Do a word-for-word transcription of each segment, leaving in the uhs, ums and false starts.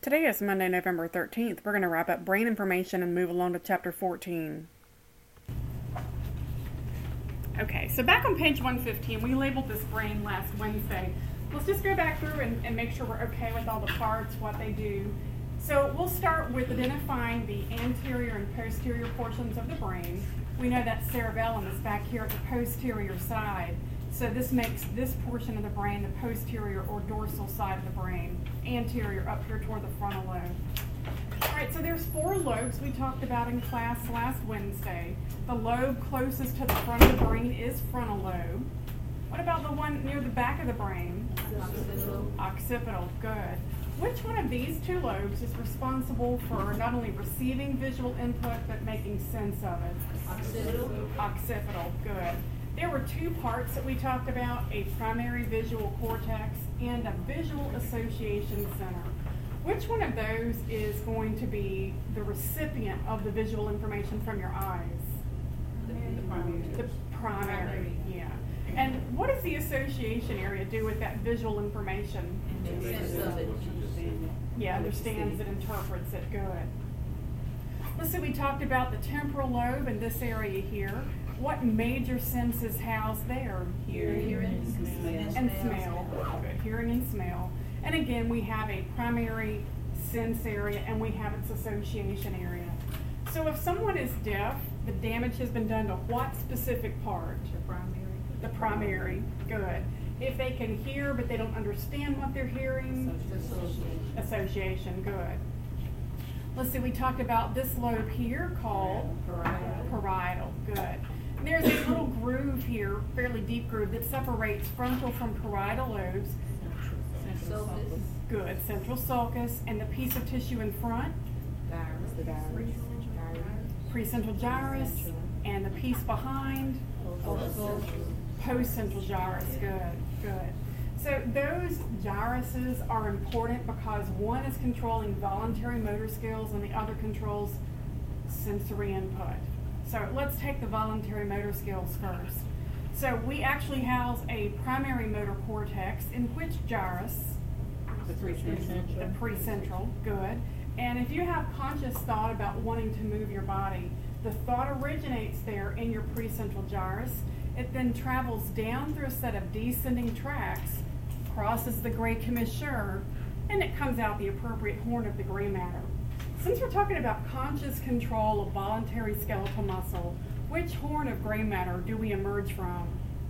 Today is Monday, November thirteenth. We're going to wrap up brain information and move along to chapter fourteen. Okay, so back on page one fifteen, we labeled this brain last Wednesday. Let's just go back through and, and make sure we're okay with all the parts, what they do. So we'll start with identifying the anterior and posterior portions of the brain. We know that cerebellum is back here at the posterior side. So this makes this portion of the brain the posterior or dorsal side of the brain, anterior up here toward the frontal lobe. All right, so there's four lobes we talked about in class last Wednesday. The lobe closest to the front of the brain is frontal lobe. What about the one near the back of the brain? Occipital. Occipital, good. Which one of these two lobes is responsible for not only receiving visual input but making sense of it? Occipital. Occipital, good. There were two parts that we talked about, a primary visual cortex and a visual association center. Which one of those is going to be the recipient of the visual information from your eyes? The, the primary. The primary, yeah. And what does the association area do with that visual information? Makes sense of it. Yeah, understands it, interprets it, good. Let's see, we talked about the temporal lobe in this area here. What major senses house there? Hearing, and smell. And smell. Good. Hearing and smell. And again, we have a primary sense area and we have its association area. So if someone is deaf, the damage has been done to what specific part? The primary. The primary. Good. If they can hear but they don't understand what they're hearing? Association. Association. Good. Let's see, we talked about this lobe here called Parietal. Parietal. Good. There's a little groove here, fairly deep groove, that separates frontal from parietal lobes. Sulcus. Good. Central sulcus. And the piece of tissue in front? Gyrus. The gyrus. Precentral gyrus. And the piece behind? Postcentral gyrus. Good. Good. So those gyruses are important because one is controlling voluntary motor skills and the other controls sensory input. So let's take the voluntary motor skills first. So we actually house a primary motor cortex in which gyrus? The precentral. The precentral, good. And if you have conscious thought about wanting to move your body, the thought originates there in your precentral gyrus. It then travels down through a set of descending tracks, crosses the gray commissure, and it comes out the appropriate horn of the gray matter. Since we're talking about conscious control of voluntary skeletal muscle, which horn of gray matter do we emerge from?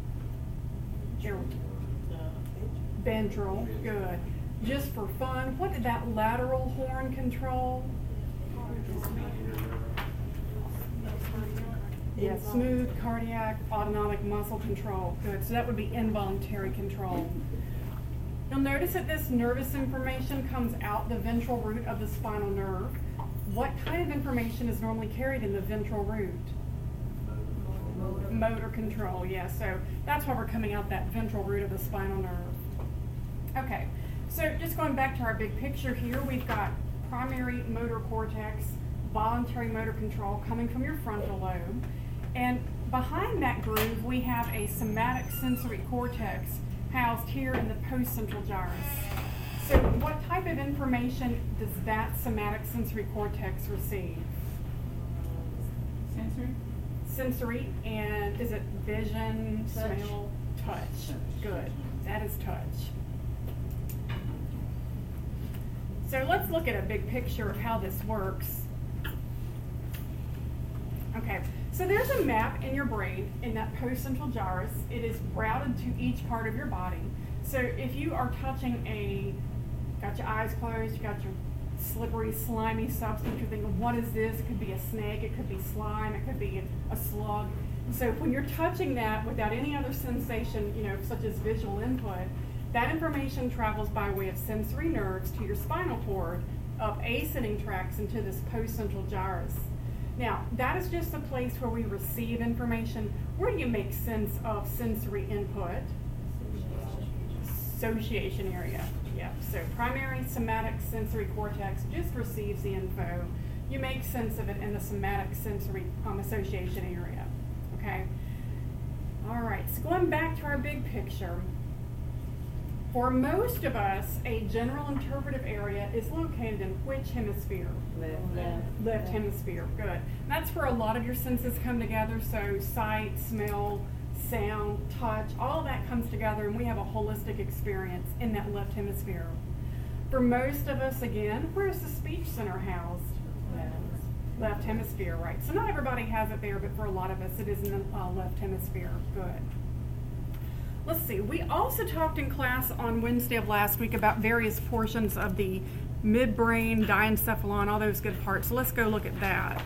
Ventral, good. Just for fun, what did that lateral horn control? Yeah, smooth cardiac autonomic muscle control. Good. So that would be involuntary control. You'll notice that this nervous information comes out the ventral root of the spinal nerve. What kind of information is normally carried in the ventral root? Motor. Motor control, yeah. So that's why we're coming out that ventral root of the spinal nerve. Okay, so just going back to our big picture here, we've got primary motor cortex, voluntary motor control coming from your frontal lobe. And behind that groove, we have a somatic sensory cortex housed here in the postcentral gyrus. So what type of information does that somatic sensory cortex receive? Sensory. Sensory, and is it vision, Touch. smell, touch? Good, that is touch. So let's look at a big picture of how this works. Okay, so there's a map in your brain in that postcentral gyrus. It is routed to each part of your body. So if you are touching a, got your eyes closed, you got your slippery, slimy substance, you're thinking, what is this? It could be a snake, it could be slime, it could be a slug. So when you're touching that without any other sensation, you know, such as visual input, that information travels by way of sensory nerves to your spinal cord, up ascending tracts into this postcentral gyrus. Now, that is just a place where we receive information. Where do you make sense of sensory input? Association area. Yeah, so primary somatic sensory cortex just receives the info. You make sense of it in the somatic sensory um, association area. Okay? All right, so going back to our big picture, For most of us, a general interpretive area is located in which hemisphere? Left. Left hemisphere, good. And that's where a lot of your senses come together, so sight, smell, sound, touch, all of that comes together, and we have a holistic experience in that left hemisphere. For most of us, again, where is the speech center housed? Left hemisphere, right. So not everybody has it there, but for a lot of us, it is in the uh, left hemisphere. Good. Let's see. We also talked in class on Wednesday of last week about various portions of the midbrain, diencephalon, all those good parts. So let's go look at that.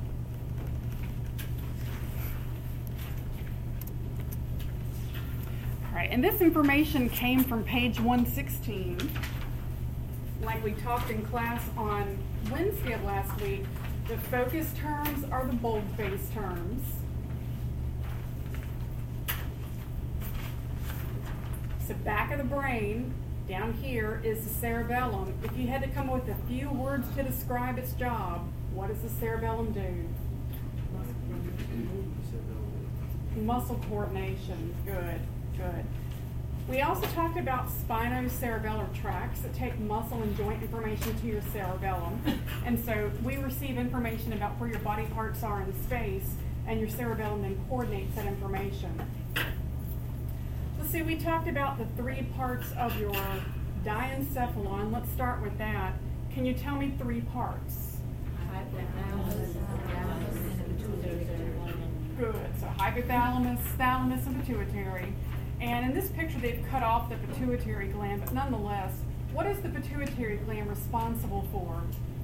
All right, and this information came from page one sixteen. Like we talked in class on Wednesday of last week, the focus terms are the bold-face terms. So back of the brain, down here, is the cerebellum. If you had to come up with a few words to describe its job, what does the cerebellum do? Muscle coordination. Good, good. We also talked about spinocerebellar tracts that take muscle and joint information to your cerebellum. And so we receive information about where your body parts are in space, and your cerebellum then coordinates that information. Let's see, we talked about the three parts of your diencephalon. Let's start with that. Can you tell me three parts? Hypothalamus, thalamus, and pituitary. Good. So hypothalamus, thalamus, and pituitary. And in this picture, they've cut off the pituitary gland, but nonetheless, what is the pituitary gland responsible for?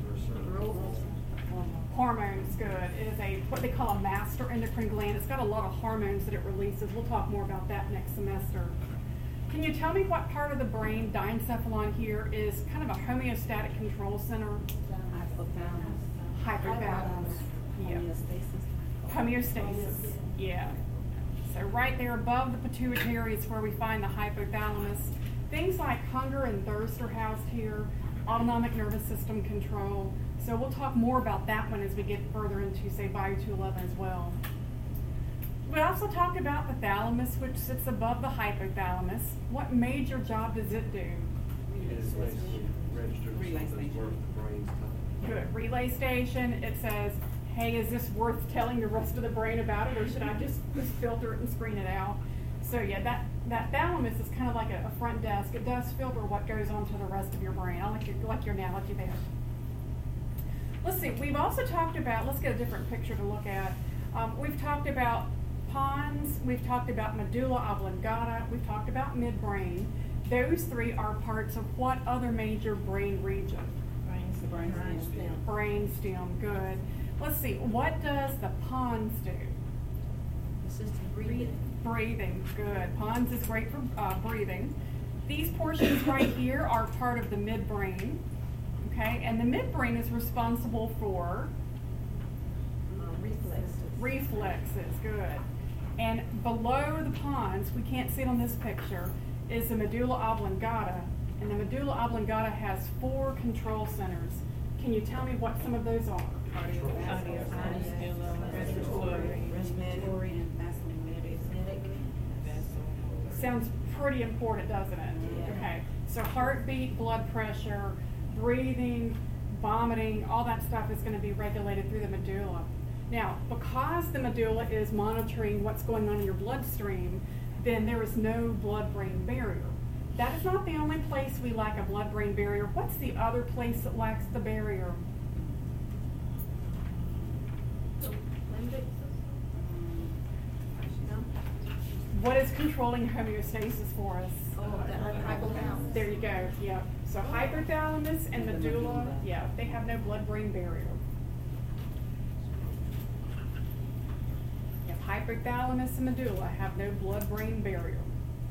Hormones. Good. It is a what they call a master endocrine gland. It's got a lot of hormones that it releases. We'll talk more about that next semester. Can you tell me what part of the brain, diencephalon here, is kind of a homeostatic control center? Hypothalamus. Hypothalamus. Yeah. Homeostasis. Homeostasis. Yeah. So right there above the pituitary is where we find the hypothalamus. Things like hunger and thirst are housed here, autonomic nervous system control. So we'll talk more about that one as we get further into, say, Bio two eleven as well. We also talked about the thalamus, which sits above the hypothalamus. What major job does it do? It's basically registered something's worth the brain's time. Good. Relay station. It says, hey, is this worth telling the rest of the brain about it, or should I just, just filter it and screen it out? So yeah, that, that thalamus is kind of like a, a front desk. It does filter what goes on to the rest of your brain. I like your, like your analogy there. Let's see, we've also talked about, let's get a different picture to look at. Um, we've talked about pons, we've talked about medulla oblongata, we've talked about midbrain. Those three are parts of what other major brain region? Brain's the brain stem. Brain stem, good. Let's see, what does the pons do? Assisted breathing. Breathing, good. Pons is great for uh, breathing. These portions right here are part of the midbrain, okay? And the midbrain is responsible for Uh, reflexes. reflexes, good. And below the pons, we can't see it on this picture, is the medulla oblongata. And the medulla oblongata has four control centers. Can you tell me what some of those are? Cardiovascular, respiratory, respiratory, and vascular. Sounds pretty important, doesn't it? Yeah. Okay, so heartbeat, blood pressure, breathing, vomiting, all that stuff is going to be regulated through the medulla. Now, because the medulla is monitoring what's going on in your bloodstream, then there is no blood-brain barrier. That is not the only place we lack a blood-brain barrier. What's the other place that lacks the barrier? What is controlling homeostasis for us? Oh, the hypothalamus. There you go, yep. So hypothalamus and medulla, yeah, they have no blood-brain barrier. Yep, hypothalamus and medulla have no blood-brain barrier.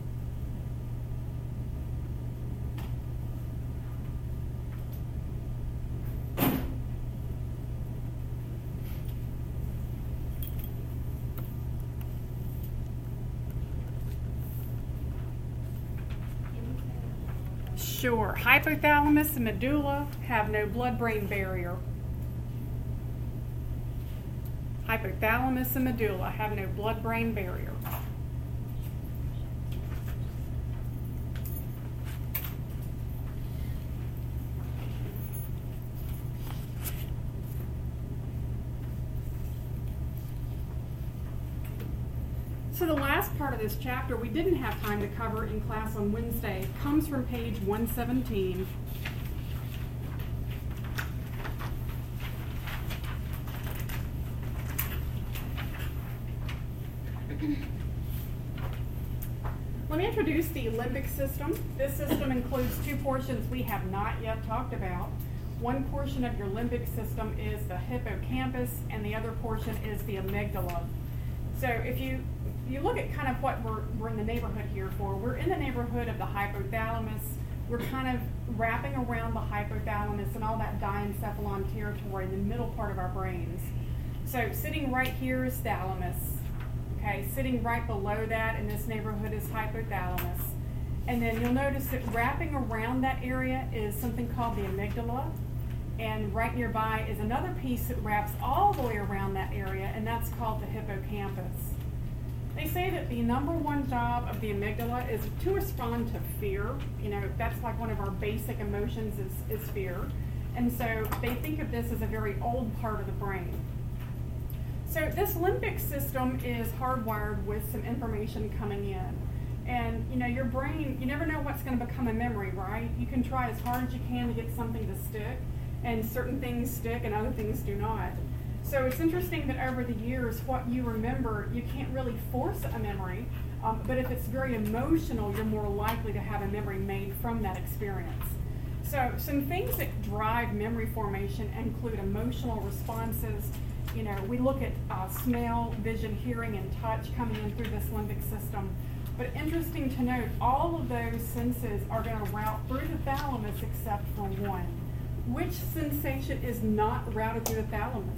Sure. Hypothalamus and medulla have no blood-brain barrier. Hypothalamus and medulla have no blood-brain barrier. the last part of this chapter we didn't have time to cover in class on Wednesday comes from page one seventeen. Let me introduce the limbic system. This system includes two portions we have not yet talked about. One portion of your limbic system is the hippocampus, and the other portion is the amygdala. So if you you look at kind of what we're, we're in the neighborhood here for, we're in the neighborhood of the hypothalamus. We're kind of wrapping around the hypothalamus and all that diencephalon territory in the middle part of our brains. So sitting right here is thalamus. Okay, sitting right below that in this neighborhood is hypothalamus. And then you'll notice that wrapping around that area is something called the amygdala. And right nearby is another piece that wraps all the way around that area, and that's called the hippocampus. They say that the number one job of the amygdala is to respond to fear. You know, that's like one of our basic emotions is, is fear. And so they think of this as a very old part of the brain. So this limbic system is hardwired with some information coming in. And you know, your brain, you never know what's going to become a memory, right? You can try as hard as you can to get something to stick, and certain things stick and other things do not. So it's interesting that over the years, what you remember, you can't really force a memory, um, but if it's very emotional, you're more likely to have a memory made from that experience. So some things that drive memory formation include emotional responses. You know, we look at uh, smell, vision, hearing, and touch coming in through this limbic system. But interesting to note, all of those senses are going to route through the thalamus except for one. Which sensation is not routed through the thalamus?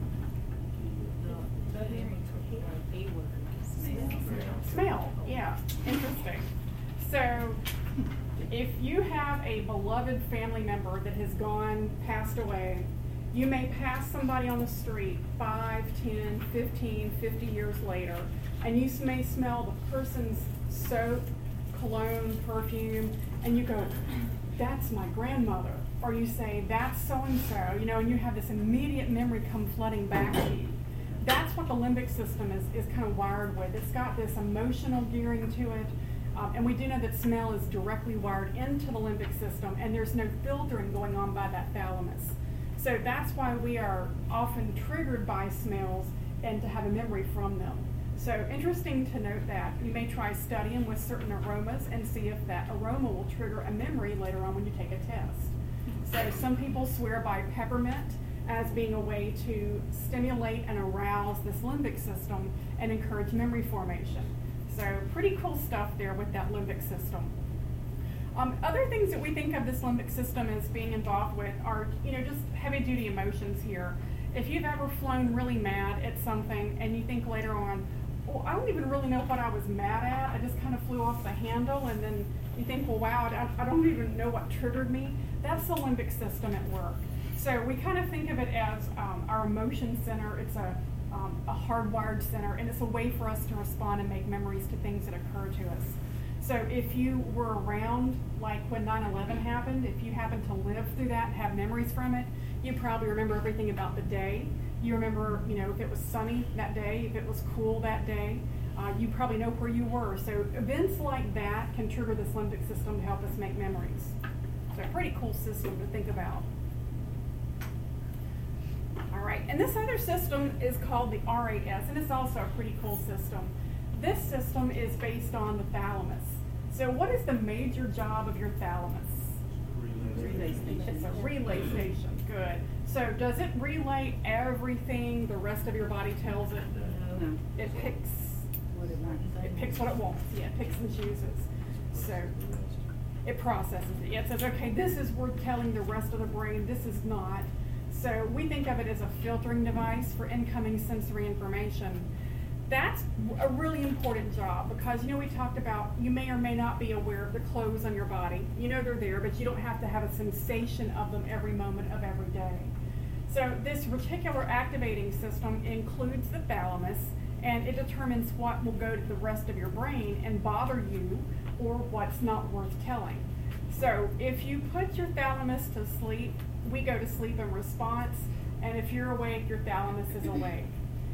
Smell, yeah, interesting. So if you have a beloved family member that has gone, passed away, you may pass somebody on the street five, ten, fifteen, fifty years later, and you may smell the person's soap, cologne, perfume, and you go, that's my grandmother. Or you say, that's so-and-so, you know, and you have this immediate memory come flooding back to you. That's what the limbic system is, is kind of wired with. It's got this emotional gearing to it, um, and we do know that smell is directly wired into the limbic system, and there's no filtering going on by that thalamus. So that's why we are often triggered by smells and to have a memory from them. So interesting to note that. You may try studying with certain aromas and see if that aroma will trigger a memory later on when you take a test. So some people swear by peppermint as being a way to stimulate and arouse this limbic system and encourage memory formation. So pretty cool stuff there with that limbic system. Um, other things that we think of this limbic system as being involved with are, you know, just heavy-duty emotions here. If you've ever flown really mad at something and you think later on, well, I don't even really know what I was mad at, I just kind of flew off the handle, and then you think, well, wow, I, I don't even know what triggered me. That's the limbic system at work. So we kind of think of it as um, our emotion center. It's a, um, a hardwired center, and it's a way for us to respond and make memories to things that occur to us. So if you were around, like when nine eleven happened, if you happened to live through that and have memories from it, you probably remember everything about the day. You remember, you know, if it was sunny that day, if it was cool that day. Uh, you probably know where you were. So events like that can trigger this limbic system to help us make memories. So a pretty cool system to think about. All right, and this other system is called the R A S, and it's also a pretty cool system. This system is based on the thalamus. So what is the major job of your thalamus? Relay station. It's a relay station, good. So does it relay everything the rest of your body tells it? No. It picks, What it wants. it picks what it wants, yeah, it picks and chooses. So it processes it. Yeah, it says, okay, this is worth telling the rest of the brain, this is not. So we think of it as a filtering device for incoming sensory information. That's a really important job because, you know, we talked about you may or may not be aware of the clothes on your body. You know they're there, but you don't have to have a sensation of them every moment of every day. So this reticular activating system includes the thalamus, and it determines what will go to the rest of your brain and bother you or what's not worth telling. So if you put your thalamus to sleep, we go to sleep in response, and if you're awake, your thalamus is awake.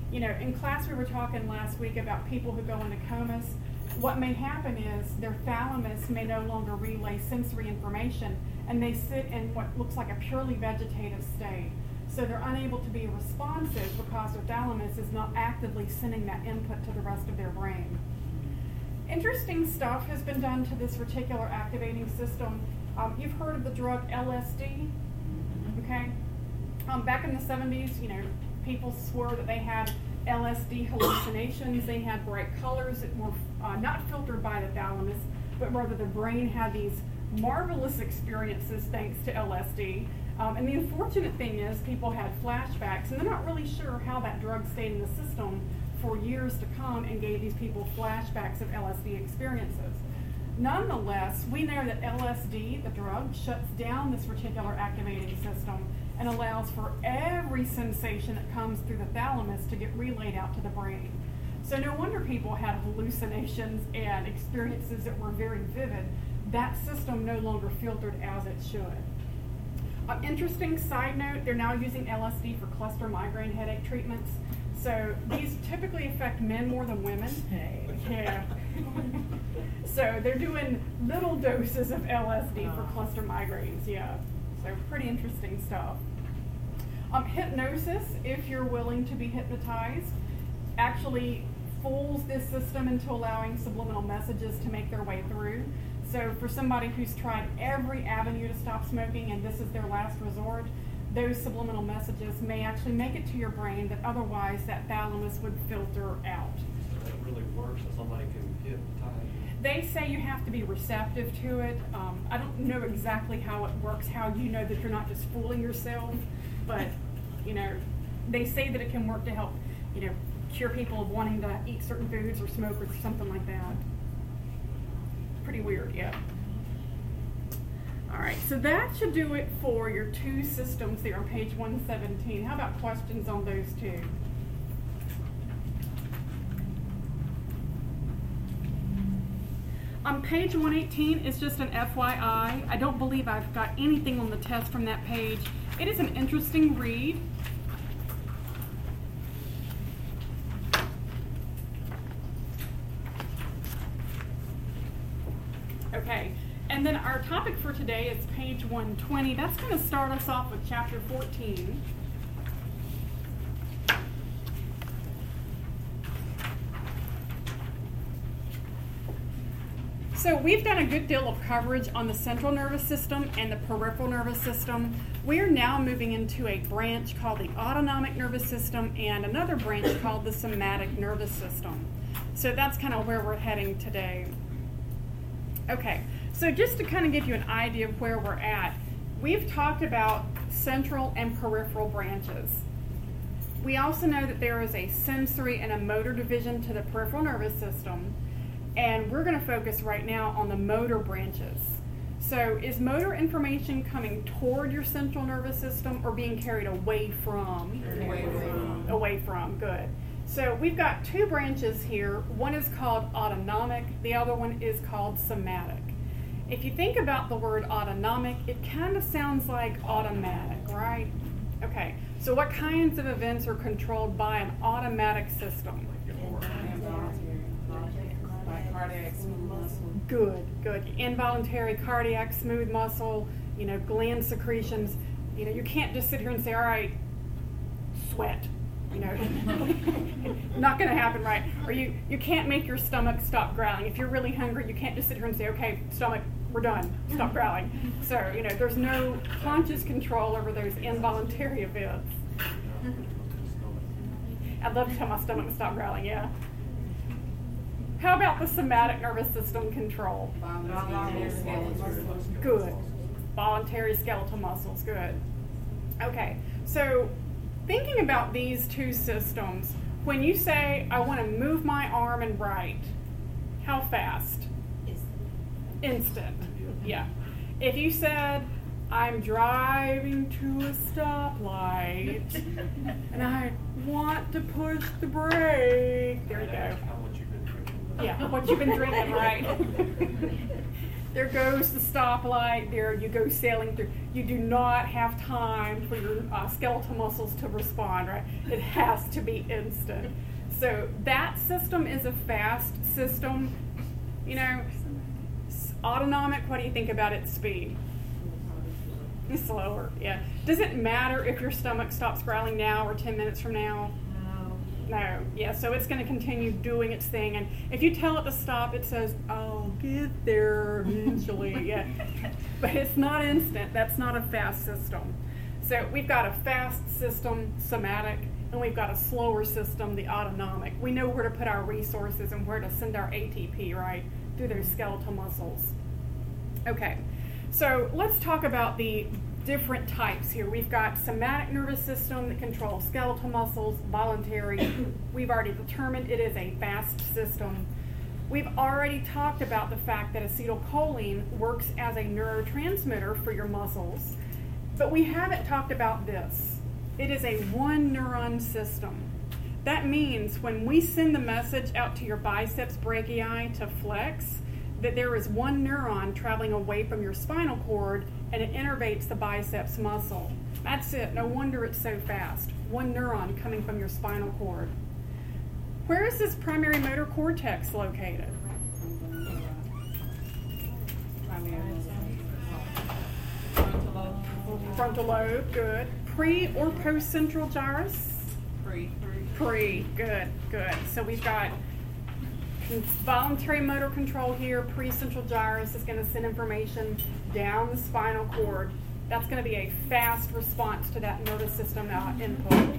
You know, in class we were talking last week about people who go into comas. What may happen is their thalamus may no longer relay sensory information, and they sit in what looks like a purely vegetative state. So they're unable to be responsive because their thalamus is not actively sending that input to the rest of their brain. Interesting stuff has been done to this reticular activating system. Um, you've heard of the drug L S D, okay? Um, back in the seventies, you know, people swore that they had L S D hallucinations. They had bright colors that were uh, not filtered by the thalamus, but rather the brain had these marvelous experiences thanks to L S D. Um, and the unfortunate thing is people had flashbacks, and they're not really sure how that drug stayed in the system for years to come and gave these people flashbacks of L S D experiences. Nonetheless, we know that L S D, the drug, shuts down this reticular activating system and allows for every sensation that comes through the thalamus to get relayed out to the brain. So no wonder people had hallucinations and experiences that were very vivid. That system no longer filtered as it should. An interesting side note, they're now using L S D for cluster migraine headache treatments. So these typically affect men more than women. Yeah. So they're doing little doses of L S D for cluster migraines, yeah. So pretty interesting stuff. Um, hypnosis, if you're willing to be hypnotized, actually fools this system into allowing subliminal messages to make their way through. So for somebody who's tried every avenue to stop smoking and this is their last resort, those subliminal messages may actually make it to your brain that otherwise that thalamus would filter out. So that really works, so somebody can hypnotize you? They say you have to be receptive to it. Um, I don't know exactly how it works, how you know that you're not just fooling yourself, but, you know, they say that it can work to help, you know, cure people of wanting to eat certain foods or smoke or something like that. Pretty weird, yeah. All right, so that should do it for your two systems there on page one seventeen. How about questions on those two? On page one eighteen is just an F Y I. I don't believe I've got anything on the test from that page. It is an interesting read. Okay, and then our topic for today is page one twenty. That's going to start us off with chapter fourteen. So we've done a good deal of coverage on the central nervous system and the peripheral nervous system. We're now moving into a branch called the autonomic nervous system and another branch called the somatic nervous system. So that's kind of where we're heading today. Okay, so just to kind of give you an idea of where we're at, we've talked about central and peripheral branches. We also know that there is a sensory and a motor division to the peripheral nervous system, and we're going to focus right now on the motor branches. So is motor information coming toward your central nervous system or being carried away from? Away from. Away from, good. So we've got two branches here. One is called autonomic, the other one is called somatic. If you think about the word autonomic, it kind of sounds like automatic, right? Okay, so what kinds of events are controlled by an automatic system? Cardiac smooth muscle. Good, good. Involuntary cardiac smooth muscle, you know, gland secretions. You know, you can't just sit here and say, all right, sweat. You know, not going to happen, right? Or you, you can't make your stomach stop growling. If you're really hungry, you can't just sit here and say, okay, stomach, we're done, stop growling. So, you know, there's no conscious control over those involuntary events. I'd love to tell my stomach to stop growling, yeah. How about the somatic nervous system control? Voluntary skeletal muscles. Good. Voluntary skeletal muscles, good. Okay, so thinking about these two systems, when you say, I want to move my arm and right, how fast? Instant. Yeah. If you said, I'm driving to a stoplight and I want to push the brake, there you go. How much you've been drinking. Yeah, what you've been drinking, right? there goes the stoplight, there you go sailing through. You do not have time for your uh, skeletal muscles to respond, right? It has to be instant. So that system is a fast system. You know, autonomic, what do you think about its speed? It's slower, yeah. Does it matter if your stomach stops growling now or ten minutes from now? No, yeah, so it's going to continue doing its thing, and if you tell it to stop, it says, I'll get there eventually, yeah. But it's not instant. That's not a fast system. So we've got a fast system, somatic, and we've got a slower system, the autonomic. We know where to put our resources and where to send our A T P, right, through those skeletal muscles. Okay, so let's talk about the different types here. We've got somatic nervous system that controls skeletal muscles, voluntary. We've already determined it is a fast system. We've already talked about the fact that acetylcholine works as a neurotransmitter for your muscles, but we haven't talked about this. It is a one neuron system. That means when we send the message out to your biceps brachii to flex, that there is one neuron traveling away from your spinal cord and it innervates the biceps muscle. That's it. No wonder it's so fast. One neuron coming from your spinal cord. Where is this primary motor cortex located? Frontal lobe, good. Pre or post central gyrus? Pre. Pre, good, good. So we've got voluntary motor control here. Pre-central gyrus is going to send information down the spinal cord. That's going to be a fast response to that nervous system uh, input.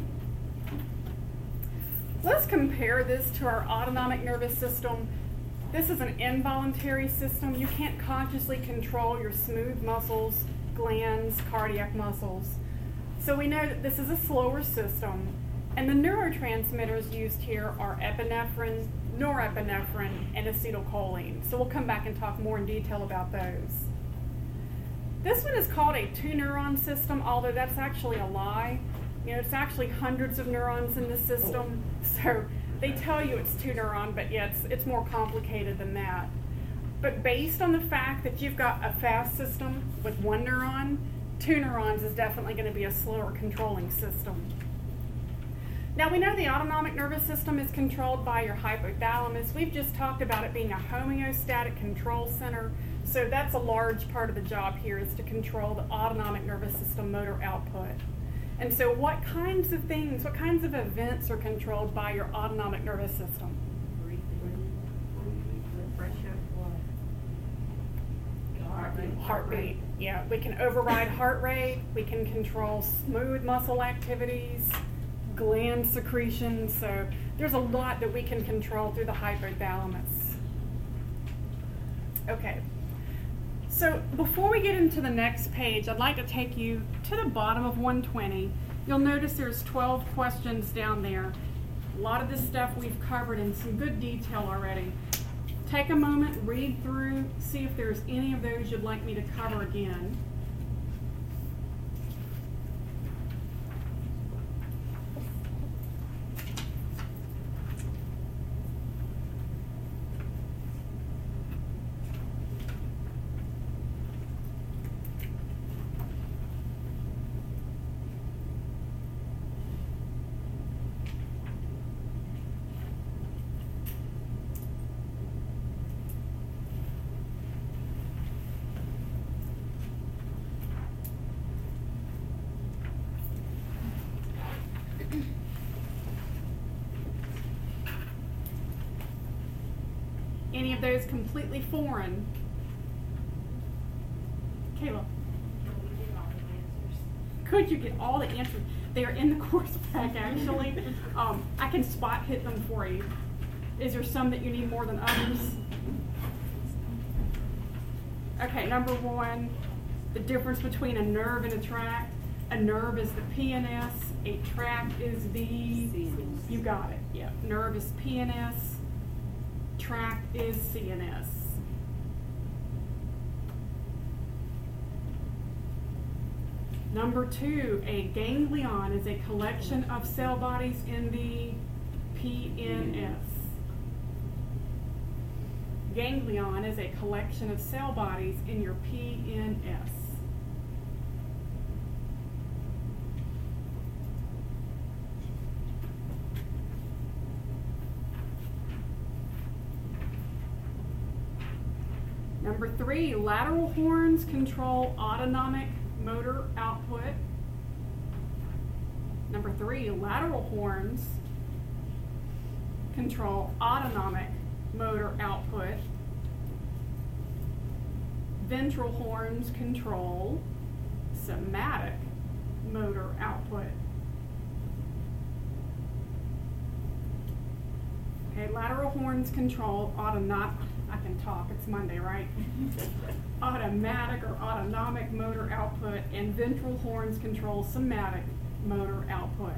Let's compare this to our autonomic nervous system. This is an involuntary system. You can't consciously control your smooth muscles, glands, cardiac muscles. So we know that this is a slower system. And the neurotransmitters used here are epinephrine, norepinephrine, and acetylcholine. So we'll come back and talk more in detail about those. This one is called a two-neuron system, although that's actually a lie. You know, it's actually hundreds of neurons in the system. So they tell you it's two-neuron, but yeah, it's, it's more complicated than that. But based on the fact that you've got a fast system with one neuron, two neurons is definitely going to be a slower controlling system. Now we know the autonomic nervous system is controlled by your hypothalamus. We've just talked about it being a homeostatic control center. So that's a large part of the job here, is to control the autonomic nervous system motor output. And so what kinds of things, what kinds of events are controlled by your autonomic nervous system? Heartbeat. Yeah, we can override heart rate. We can control smooth muscle activities, gland secretions. So there's a lot that we can control through the hypothalamus. Okay. So before we get into the next page, I'd like to take you to the bottom of one twenty. You'll notice there's twelve questions down there. A lot of this stuff we've covered in some good detail already. Take a moment, read through, see if there's any of those you'd like me to cover again. Any of those completely foreign? Kayla? Could you get all the answers? They are in the course pack, actually. Um, I can spot hit them for you. Is there some that you need more than others? Okay, number one, the difference between a nerve and a tract. A nerve is the P N S, a tract is the, you got it, yeah. Nerve is P N S, tract is C N S. Number two, a ganglion is a collection of cell bodies in the P N S. Ganglion is a collection of cell bodies in your P N S. Number three, lateral horns control autonomic motor output. Number three, lateral horns control autonomic motor output. Ventral horns control somatic motor output. Okay, lateral horns control autonomic, I can talk, it's Monday, right? Automatic or autonomic motor output, and ventral horns control somatic motor output.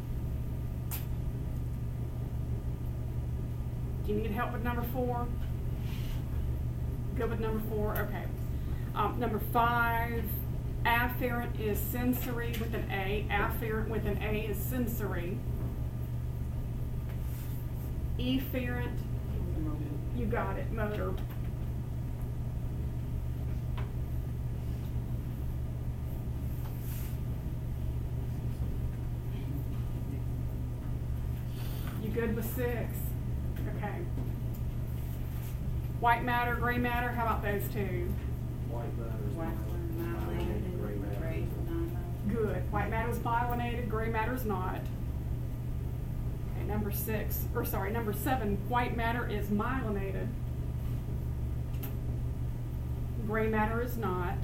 Do you need help with number four? Good with number four? Okay. Um, number five, afferent is sensory with an A. Afferent with an A is sensory. Efferent, you got it, motor. You good with six? Okay. White matter, gray matter, how about those two? White matter is White myelinated, gray matter Gray, is not. non-myelinated. Good. White matter is myelinated, gray matter is not. Okay, number six, or sorry, number seven, white matter is myelinated. Gray matter is not.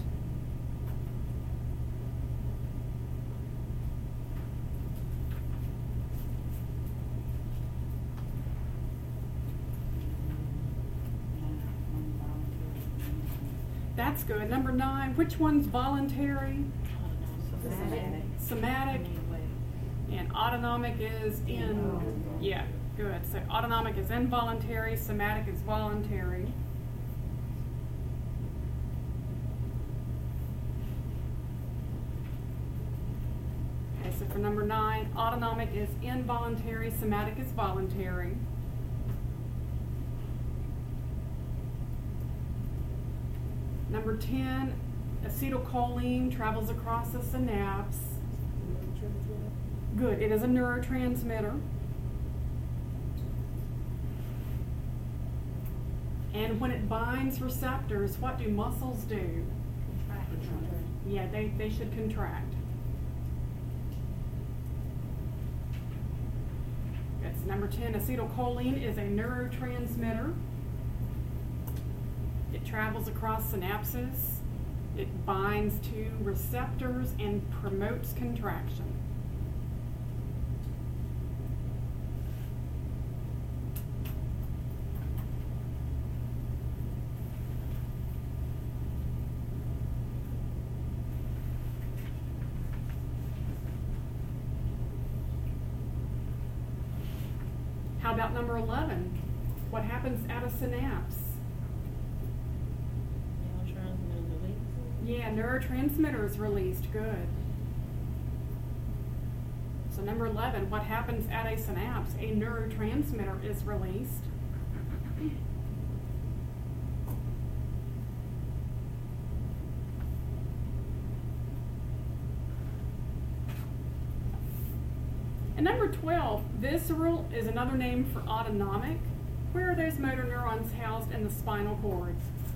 That's good. Number nine, which one's voluntary? Somatic. Somatic. And autonomic is in, yeah, good. So autonomic is involuntary, somatic is voluntary. Okay, so for number nine, autonomic is involuntary, somatic is voluntary. Number ten, acetylcholine travels across the synapse. Good, it is a neurotransmitter. And when it binds receptors, what do muscles do? Yeah, they, they should contract. That's number ten, acetylcholine is a neurotransmitter. It travels across synapses. It binds to receptors and promotes contraction. How about number eleven? What happens at a synapse? Yeah, neurotransmitter is released. Good. So number eleven, what happens at a synapse? A neurotransmitter is released. And number twelve, visceral is another name for autonomic. Where are those motor neurons housed in the spinal cord?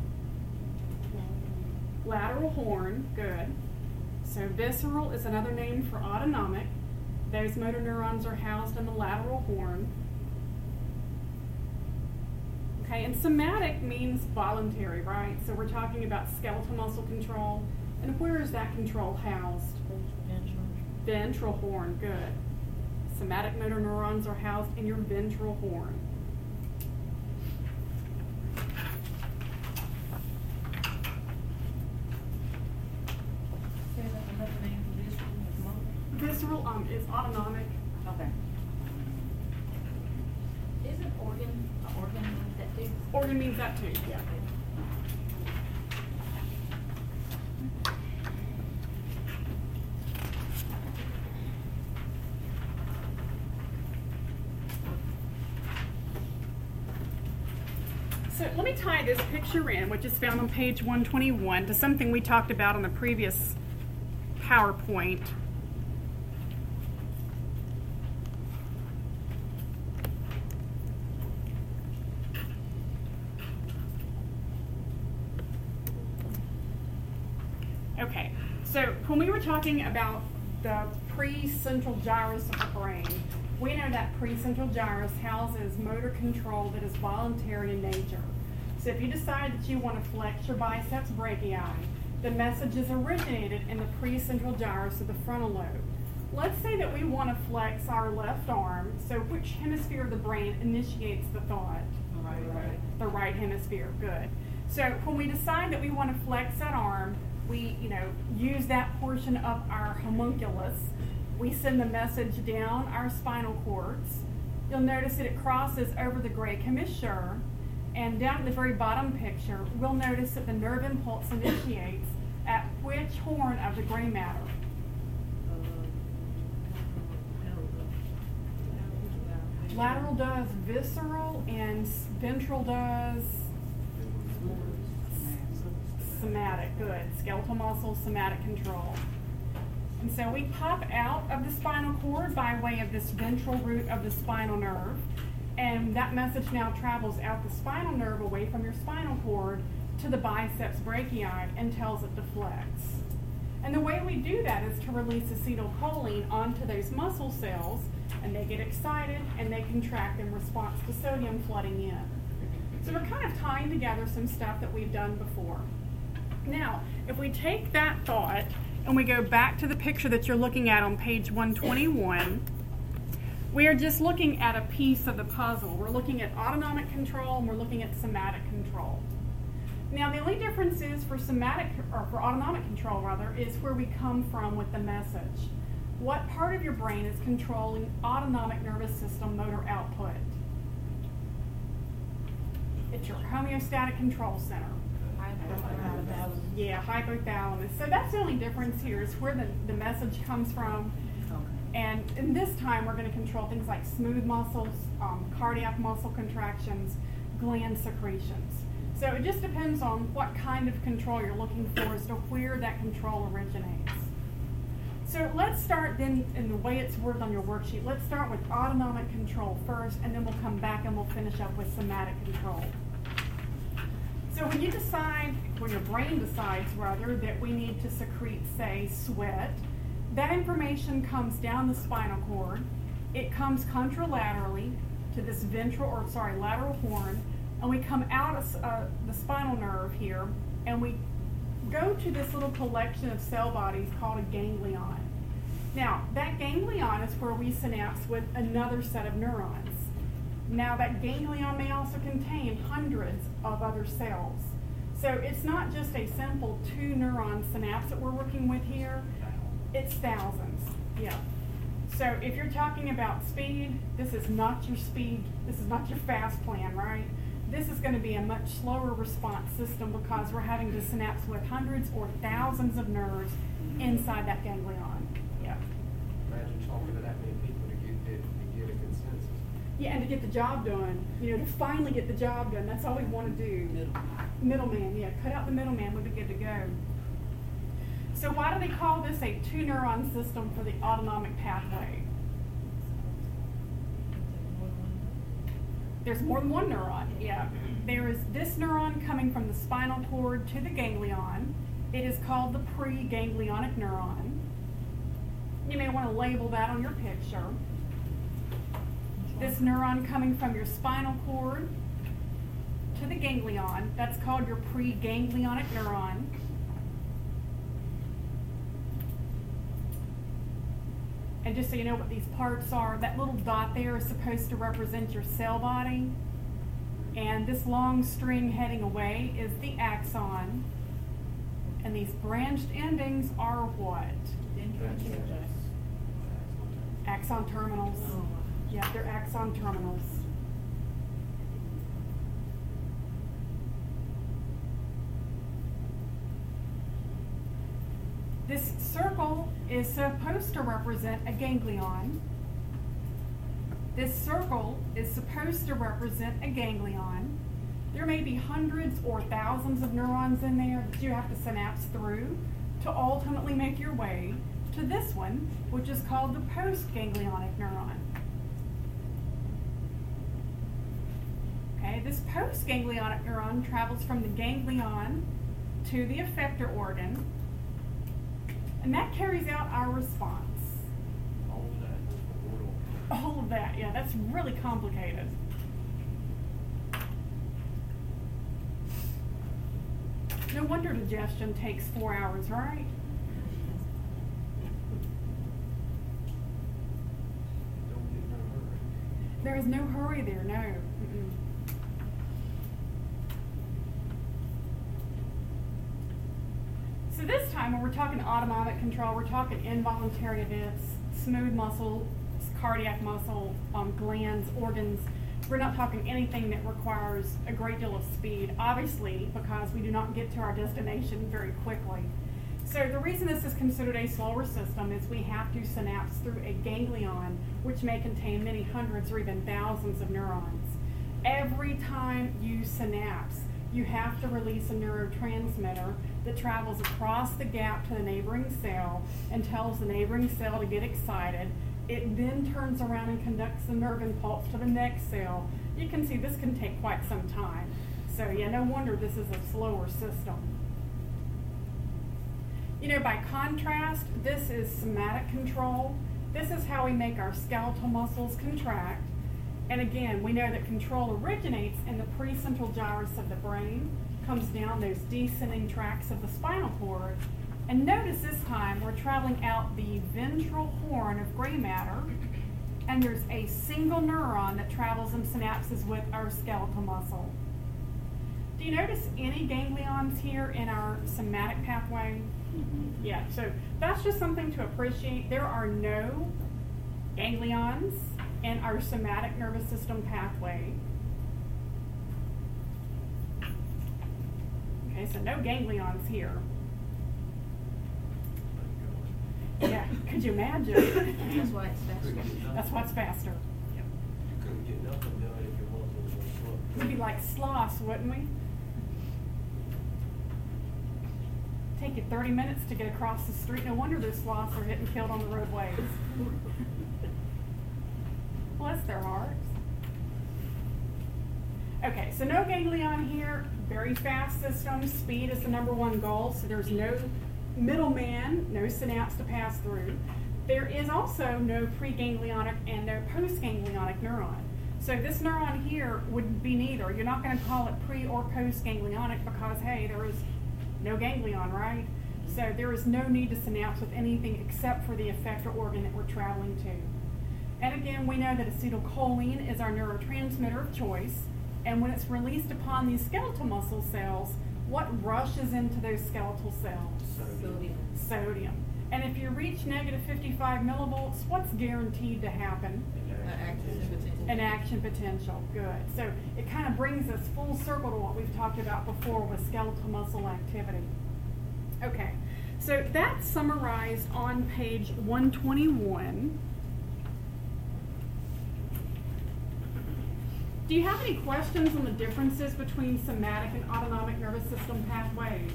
Lateral horn, good. So visceral is another name for autonomic. Those motor neurons are housed in the lateral horn. Okay, and somatic means voluntary, right? So we're talking about skeletal muscle control. And where is that control housed? Ventral horn, good. Somatic motor neurons are housed in your ventral horn. Visceral um, is autonomic. Okay. Isn't organ, an organ that too? Organ means that too, yeah. So So let me tie this picture in, which is found on page one twenty-one, to something we talked about on the previous PowerPoint. Okay, so when we were talking about the pre-central gyrus of the brain, we know that pre-central gyrus houses motor control that is voluntary in nature. So if you decide that you want to flex your biceps brachii, the message is originated in the pre-central gyrus of the frontal lobe. Let's say that we want to flex our left arm, so which hemisphere of the brain initiates the thought? Right, right. The right hemisphere, good. So when we decide that we want to flex that arm, we, you know, use that portion of our homunculus. We send the message down our spinal cords. You'll notice that it crosses over the gray commissure, and down at the very bottom picture, we'll notice that the nerve impulse initiates at which horn of the gray matter? Lateral does visceral, and ventral does somatic. Good. Skeletal muscle, somatic control. And so we pop out of the spinal cord by way of this ventral root of the spinal nerve, and that message now travels out the spinal nerve away from your spinal cord to the biceps brachii and tells it to flex. And the way we do that is to release acetylcholine onto those muscle cells, and they get excited and they contract in response to sodium flooding in. So we're kind of tying together some stuff that we've done before. Now, if we take that thought and we go back to the picture that you're looking at on page one twenty-one, we are just looking at a piece of the puzzle. We're looking at autonomic control and we're looking at somatic control. Now, the only difference is for somatic, or for autonomic control rather, is where we come from with the message. What part of your brain is controlling autonomic nervous system motor output? It's your homeostatic control center. Yeah, hypothalamus. So that's the only difference here, is where the, the message comes from. And in this time, we're going to control things like smooth muscles, um, cardiac muscle contractions, gland secretions. So it just depends on what kind of control you're looking for as to where that control originates. So let's start then in the way it's worded on your worksheet. Let's start with autonomic control first, and then we'll come back and we'll finish up with somatic control. So when you decide, when your brain decides rather, that we need to secrete, say, sweat, that information comes down the spinal cord. It comes contralaterally to this ventral, or sorry, lateral horn, and we come out of uh, the spinal nerve here, and we go to this little collection of cell bodies called a ganglion. Now, that ganglion is where we synapse with another set of neurons. Now, that ganglion may also contain hundreds of other cells. So it's not just a simple two neuron synapse that we're working with here, it's thousands, yeah. So if you're talking about speed, this is not your speed, this is not your fast plan, right? This is going to be a much slower response system because we're having to synapse with hundreds or thousands of nerves inside that ganglion. Yeah. Imagine talking to that many people to get, to get a consensus. Yeah, and to get the job done, you know, to finally get the job done. That's all we want to do. Middleman. Middleman, yeah. Cut out the middleman, we'll be good to go. So why do they call this a two-neuron system for the autonomic pathway? There's more than one neuron, yeah. There is this neuron coming from the spinal cord to the ganglion. It is called the preganglionic neuron. You may want to label that on your picture. This neuron coming from your spinal cord to the ganglion, that's called your preganglionic neuron. And just so you know what these parts are, that little dot there is supposed to represent your cell body. And this long string heading away is the axon. And these branched endings are what? Axon terminals. Yeah, they're axon terminals. This circle is supposed to represent a ganglion. This circle is supposed to represent a ganglion. There may be hundreds or thousands of neurons in there that you have to synapse through to ultimately make your way to this one, which is called the postganglionic neuron. Okay, this postganglionic neuron travels from the ganglion to the effector organ, and that carries out our response. All of that is the portal. All of that, yeah, that's really complicated. No wonder digestion takes four hours, right? Don't get in a hurry. There is no hurry there, no. Mm-mm. So this time when we're talking autonomic control, we're talking involuntary events, smooth muscle, cardiac muscle, um, glands, organs. We're not talking anything that requires a great deal of speed, obviously, because we do not get to our destination very quickly. So the reason this is considered a slower system is we have to synapse through a ganglion, which may contain many hundreds or even thousands of neurons. Every time you synapse, you have to release a neurotransmitter that travels across the gap to the neighboring cell and tells the neighboring cell to get excited. It then turns around and conducts the nerve impulse to the next cell. You can see this can take quite some time. So yeah, no wonder this is a slower system. You know, by contrast, this is somatic control. This is how we make our skeletal muscles contract. And again, we know that control originates in the precentral gyrus of the brain, comes down those descending tracts of the spinal cord. And notice this time we're traveling out the ventral horn of gray matter, and there's a single neuron that travels and synapses with our skeletal muscle. Do you notice any ganglions here in our somatic pathway? Mm-hmm. Yeah, so that's just something to appreciate. There are no ganglions in our somatic nervous system pathway. Okay, so no ganglions here. Yeah, could you imagine? That's why it's faster. That's why it's faster. You couldn't get nothing done if your muscles were slow. We'd be like sloths, wouldn't we? Take you thirty minutes to get across the street. No wonder those sloths are getting killed on the roadways. Bless their hearts. Okay, so no ganglion here. Very fast system. Speed is the number one goal, so there's no middleman, no synapse to pass through. There is also no preganglionic and no postganglionic neuron. So this neuron here would be neither. You're not going to call it pre or postganglionic because, hey, there is no ganglion, right? So there is no need to synapse with anything except for the effector organ that we're traveling to. And again, we know that acetylcholine is our neurotransmitter of choice, and when it's released upon these skeletal muscle cells, what rushes into those skeletal cells? Sodium. Sodium. And if you reach negative fifty-five millivolts, what's guaranteed to happen? Uh, action potential. An action potential. Good. So it kind of brings us full circle to what we've talked about before with skeletal muscle activity. Okay, so that's summarized on page one twenty-one. Do you have any questions on the differences between somatic and autonomic nervous system pathways?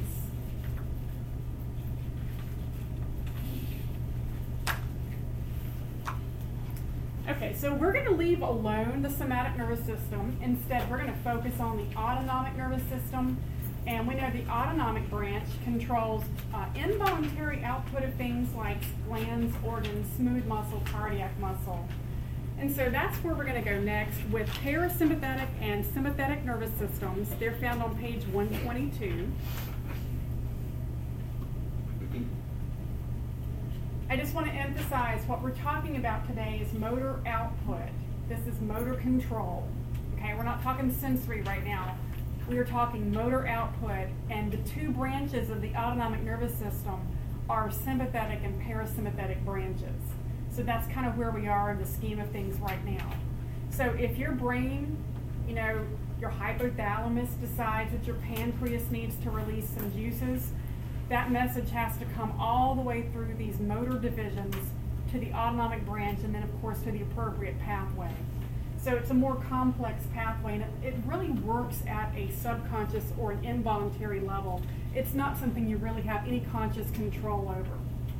Okay, so we're going to leave alone the somatic nervous system. Instead, we're going to focus on the autonomic nervous system. And we know the autonomic branch controls uh, involuntary output of things like glands, organs, smooth muscle, cardiac muscle. And so that's where we're going to go next with parasympathetic and sympathetic nervous systems. They're found on page one twenty-two. I just want to emphasize what we're talking about today is motor output. This is motor control. Okay, we're not talking sensory right now. We are talking motor output, and the two branches of the autonomic nervous system are sympathetic and parasympathetic branches. So that's kind of where we are in the scheme of things right now. So if your brain, you know, your hypothalamus decides that your pancreas needs to release some juices, that message has to come all the way through these motor divisions to the autonomic branch and then, of course, to the appropriate pathway. So it's a more complex pathway, and it, it really works at a subconscious or an involuntary level. It's not something you really have any conscious control over.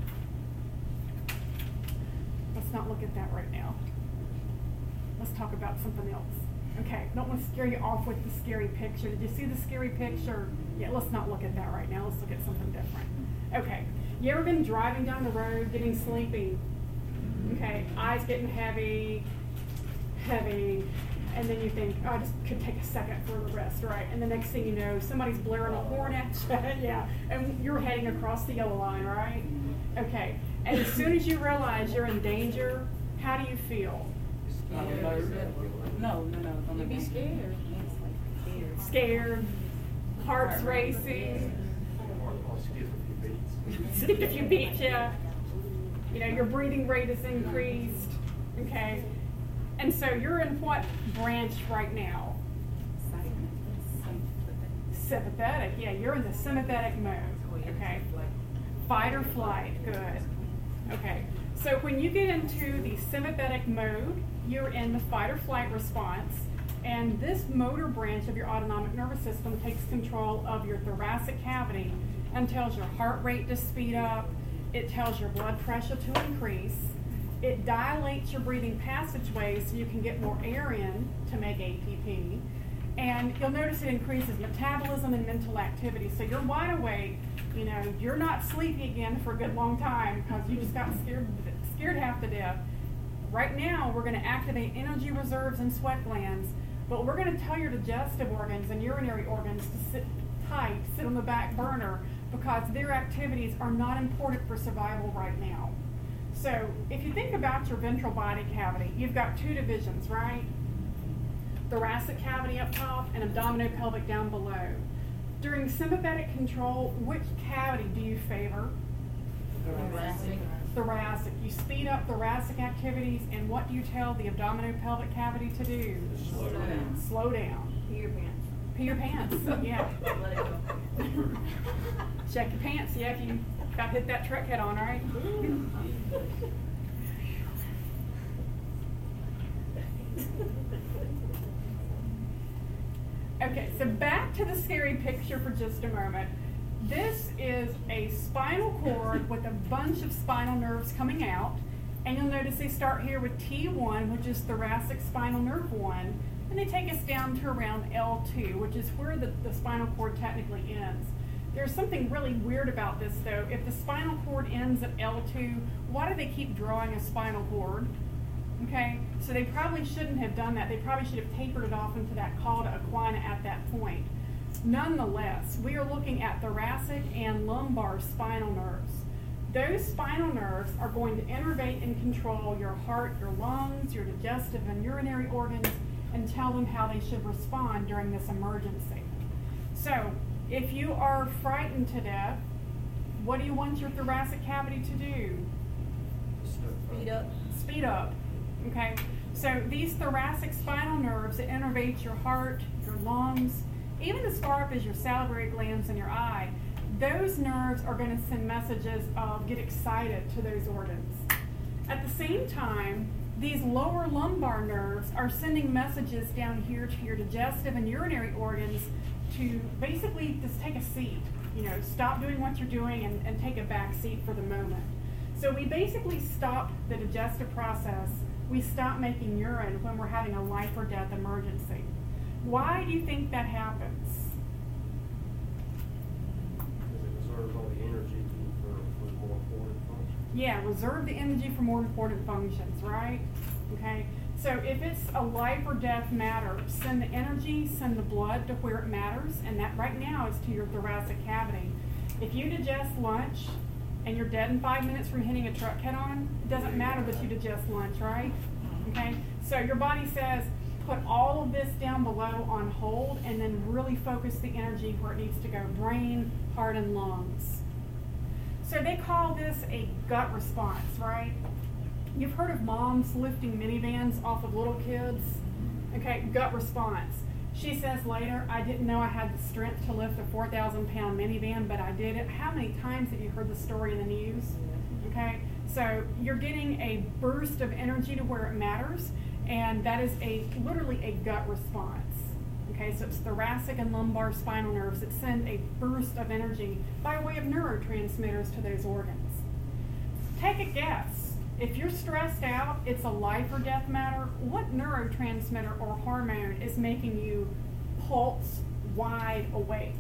Let's not look at that right now. Let's talk about something else. Okay, don't want to scare you off with the scary picture. Did you see the scary picture? Yeah, let's not look at that right now. Let's look at something different. Okay, you ever been driving down the road, getting sleepy? Okay, eyes getting heavy, heavy, and then you think, oh, I just could take a second for the rest, right? And the next thing you know, somebody's blaring a horn at you, yeah, and you're heading across the yellow line, right? Okay, and as soon as you realize you're in danger, how do you feel? No, no, no. don't You'd be make me- scared. Scared. Scared, heart's racing, Or, or skip a few beats. skip a few beats, yeah. You know, your breathing rate is increased, okay? And so you're in what branch right now? Sympathetic, yeah, you're in the sympathetic mode, okay? Fight or flight, good. Okay, so when you get into the sympathetic mode, you're in the fight or flight response, and this motor branch of your autonomic nervous system takes control of your thoracic cavity and tells your heart rate to speed up, it tells your blood pressure to increase, it dilates your breathing passageways so you can get more air in to make A T P, and you'll notice it increases metabolism and mental activity. So you're wide awake, you know, you're not sleepy again for a good long time because you just got scared, scared half to death. Right now, we're going to activate energy reserves and sweat glands, but we're going to tell your digestive organs and urinary organs to sit tight, sit on the back burner, because their activities are not important for survival right now. So if you think about your ventral body cavity, you've got two divisions, right? Thoracic cavity up top and abdominopelvic down below. During sympathetic control, which cavity do you favor? Thoracic. Thoracic. You speed up thoracic activities, and what do you tell the abdominopelvic cavity to do? Slow down. Slow down. Pee your pants. Pee your pants, yeah. Let it go. Check your pants, yeah, if you got to hit that truck head on, right? Okay, so back to the scary picture for just a moment. This is a spinal cord with a bunch of spinal nerves coming out, and you'll notice they start here with T one, which is thoracic spinal nerve one, and they take us down to around L two, which is where the, the spinal cord technically ends. There's something really weird about this, though. If the spinal cord ends at L two, why do they keep drawing a spinal cord? Okay, so they probably shouldn't have done that. They probably should have tapered it off into that cauda equina at that point. Nonetheless, we are looking at thoracic and lumbar spinal nerves. Those spinal nerves are going to innervate and control your heart, your lungs, your digestive and urinary organs, and tell them how they should respond during this emergency. So, if you are frightened to death, what do you want your thoracic cavity to do? Speed up. Speed up. Okay, so these thoracic spinal nerves that innervate your heart, your lungs, even as far up as your salivary glands and your eye, those nerves are going to send messages of get excited to those organs. At the same time, these lower lumbar nerves are sending messages down here to your digestive and urinary organs to basically just take a seat, you know, stop doing what you're doing and, and take a back seat for the moment. So we basically stop the digestive process. We stop making urine when we're having a life or death emergency. Why do you think that happens? Because it reserves all the energy for, for more important functions. Yeah, reserve the energy for more important functions, right? Okay, so if it's a life or death matter, send the energy, send the blood to where it matters, and that right now is to your thoracic cavity. If you digest lunch and you're dead in five minutes from hitting a truck head on, it doesn't matter that you digest lunch, right? Okay, so your body says, put all of this down below on hold and then really focus the energy where it needs to go, brain, heart, and lungs. So they call this a gut response, right? You've heard of moms lifting minivans off of little kids? Okay, gut response. She says later, I didn't know I had the strength to lift a four thousand pound minivan, but I did it. How many times have you heard the story in the news? Okay, so you're getting a burst of energy to where it matters, and that is a literally a gut response. Okay, so it's thoracic and lumbar spinal nerves that send a burst of energy by way of neurotransmitters to those organs. Take a guess. If you're stressed out, it's a life or death matter. What neurotransmitter or hormone is making you pulse wide awake?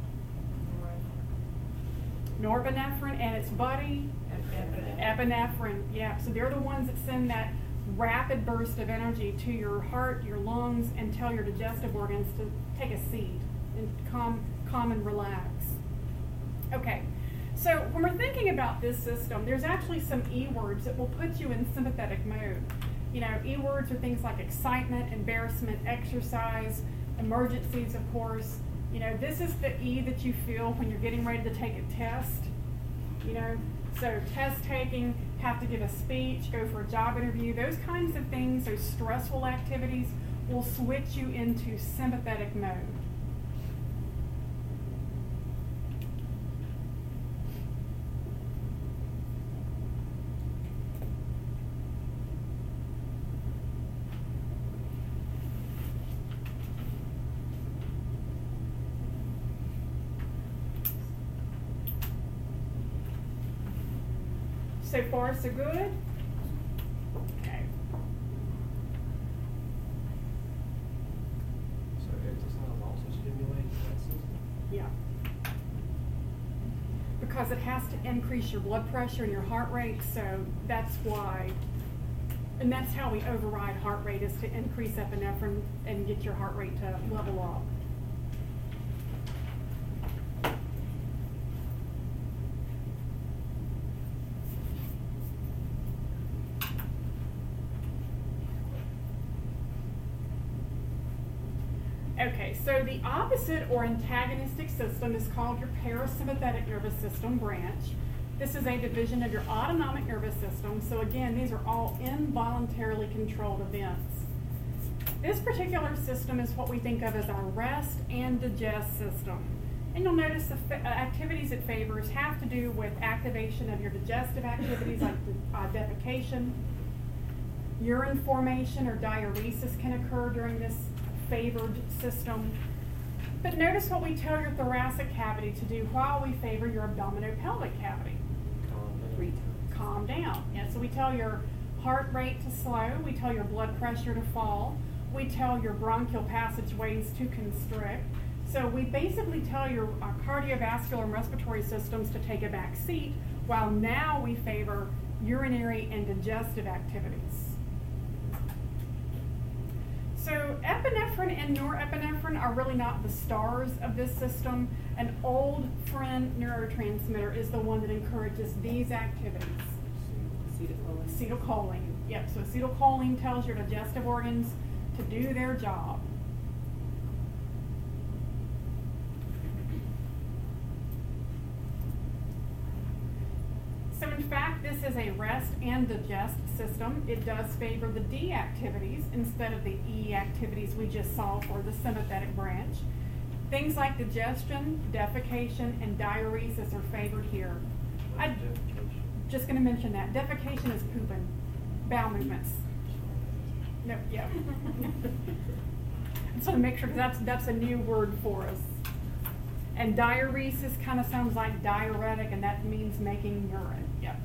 Norepinephrine and its buddy, epinephrine. Yeah, so they're the ones that send that rapid burst of energy to your heart, your lungs, and tell your digestive organs to take a seat and calm, calm and relax. Okay, so when we're thinking about this system, there's actually some E words that will put you in sympathetic mode. You know, E words are things like excitement, embarrassment, exercise, emergencies, of course. You know, this is the E that you feel when you're getting ready to take a test. You know, so test taking, have to give a speech, go for a job interview, those kinds of things, those stressful activities will switch you into sympathetic mode. So far, so good? Okay. So exercise also stimulates that system? Yeah. Because it has to increase your blood pressure and your heart rate, so that's why. And that's how we override heart rate, is to increase epinephrine and get your heart rate to level off. Okay, so the opposite or antagonistic system is called your parasympathetic nervous system branch. This is a division of your autonomic nervous system. So again, these are all involuntarily controlled events. This particular system is what we think of as our rest and digest system. And you'll notice the fa- activities it favors have to do with activation of your digestive activities like uh, defecation. Urine formation or diuresis can occur during this favored system. But notice what we tell your thoracic cavity to do while we favor your abdominopelvic cavity. Calm down. Calm down. Yeah, so we tell your heart rate to slow, we tell your blood pressure to fall, we tell your bronchial passageways to constrict. So we basically tell your uh, cardiovascular and respiratory systems to take a back seat, while now we favor urinary and digestive activities. So epinephrine and norepinephrine are really not the stars of this system. An old friend neurotransmitter is the one that encourages these activities. Acetylcholine. Acetylcholine. Yep, so acetylcholine tells your digestive organs to do their job. So in fact, this is a rest and digest system. It does favor the D activities instead of the E activities we just saw for the sympathetic branch. Things like digestion, defecation, and diuresis are favored here. I'm just going to mention that. Defecation is pooping, bowel movements. No, yeah. I just want to make sure, because that's, that's a new word for us. And diuresis kind of sounds like diuretic, and that means making urine. Yep.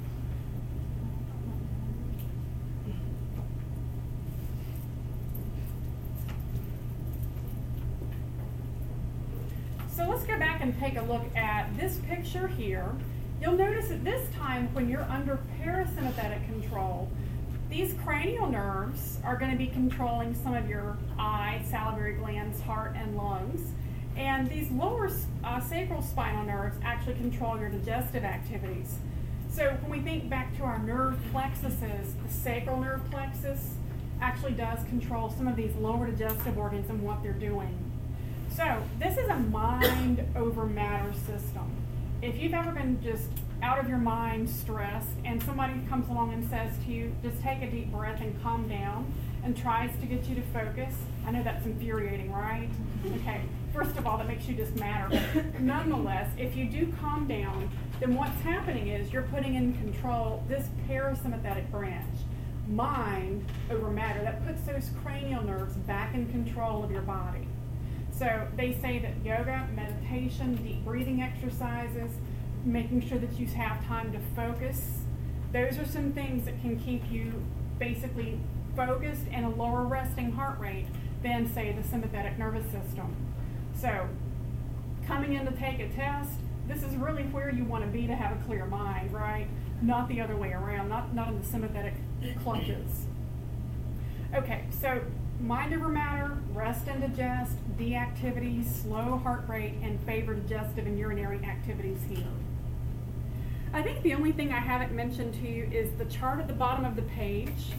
So let's go back and take a look at this picture here. You'll notice at this time, when you're under parasympathetic control, these cranial nerves are going to be controlling some of your eye, salivary glands, heart, and lungs. And these lower uh, sacral spinal nerves actually control your digestive activities. So when we think back to our nerve plexuses, the sacral nerve plexus actually does control some of these lower digestive organs and what they're doing. So this is a mind over matter system. If you've ever been just out of your mind, stressed, and somebody comes along and says to you, just take a deep breath and calm down, and tries to get you to focus, I know that's infuriating, right? Okay, first of all, that makes you just madder. But nonetheless, if you do calm down, then what's happening is you're putting in control this parasympathetic branch. mind over matter. That puts those cranial nerves back in control of your body. So they say that yoga, meditation, deep breathing exercises, making sure that you have time to focus, those are some things that can keep you basically focused and a lower resting heart rate than, say, the sympathetic nervous system. So coming in to take a test, this is really where you want to be to have a clear mind, right? Not the other way around, not, not in the sympathetic clutches. Okay, so mind over matter, rest and digest, D activities, slow heart rate, and favor digestive and urinary activities here. I think the only thing I haven't mentioned to you is the chart at the bottom of the page.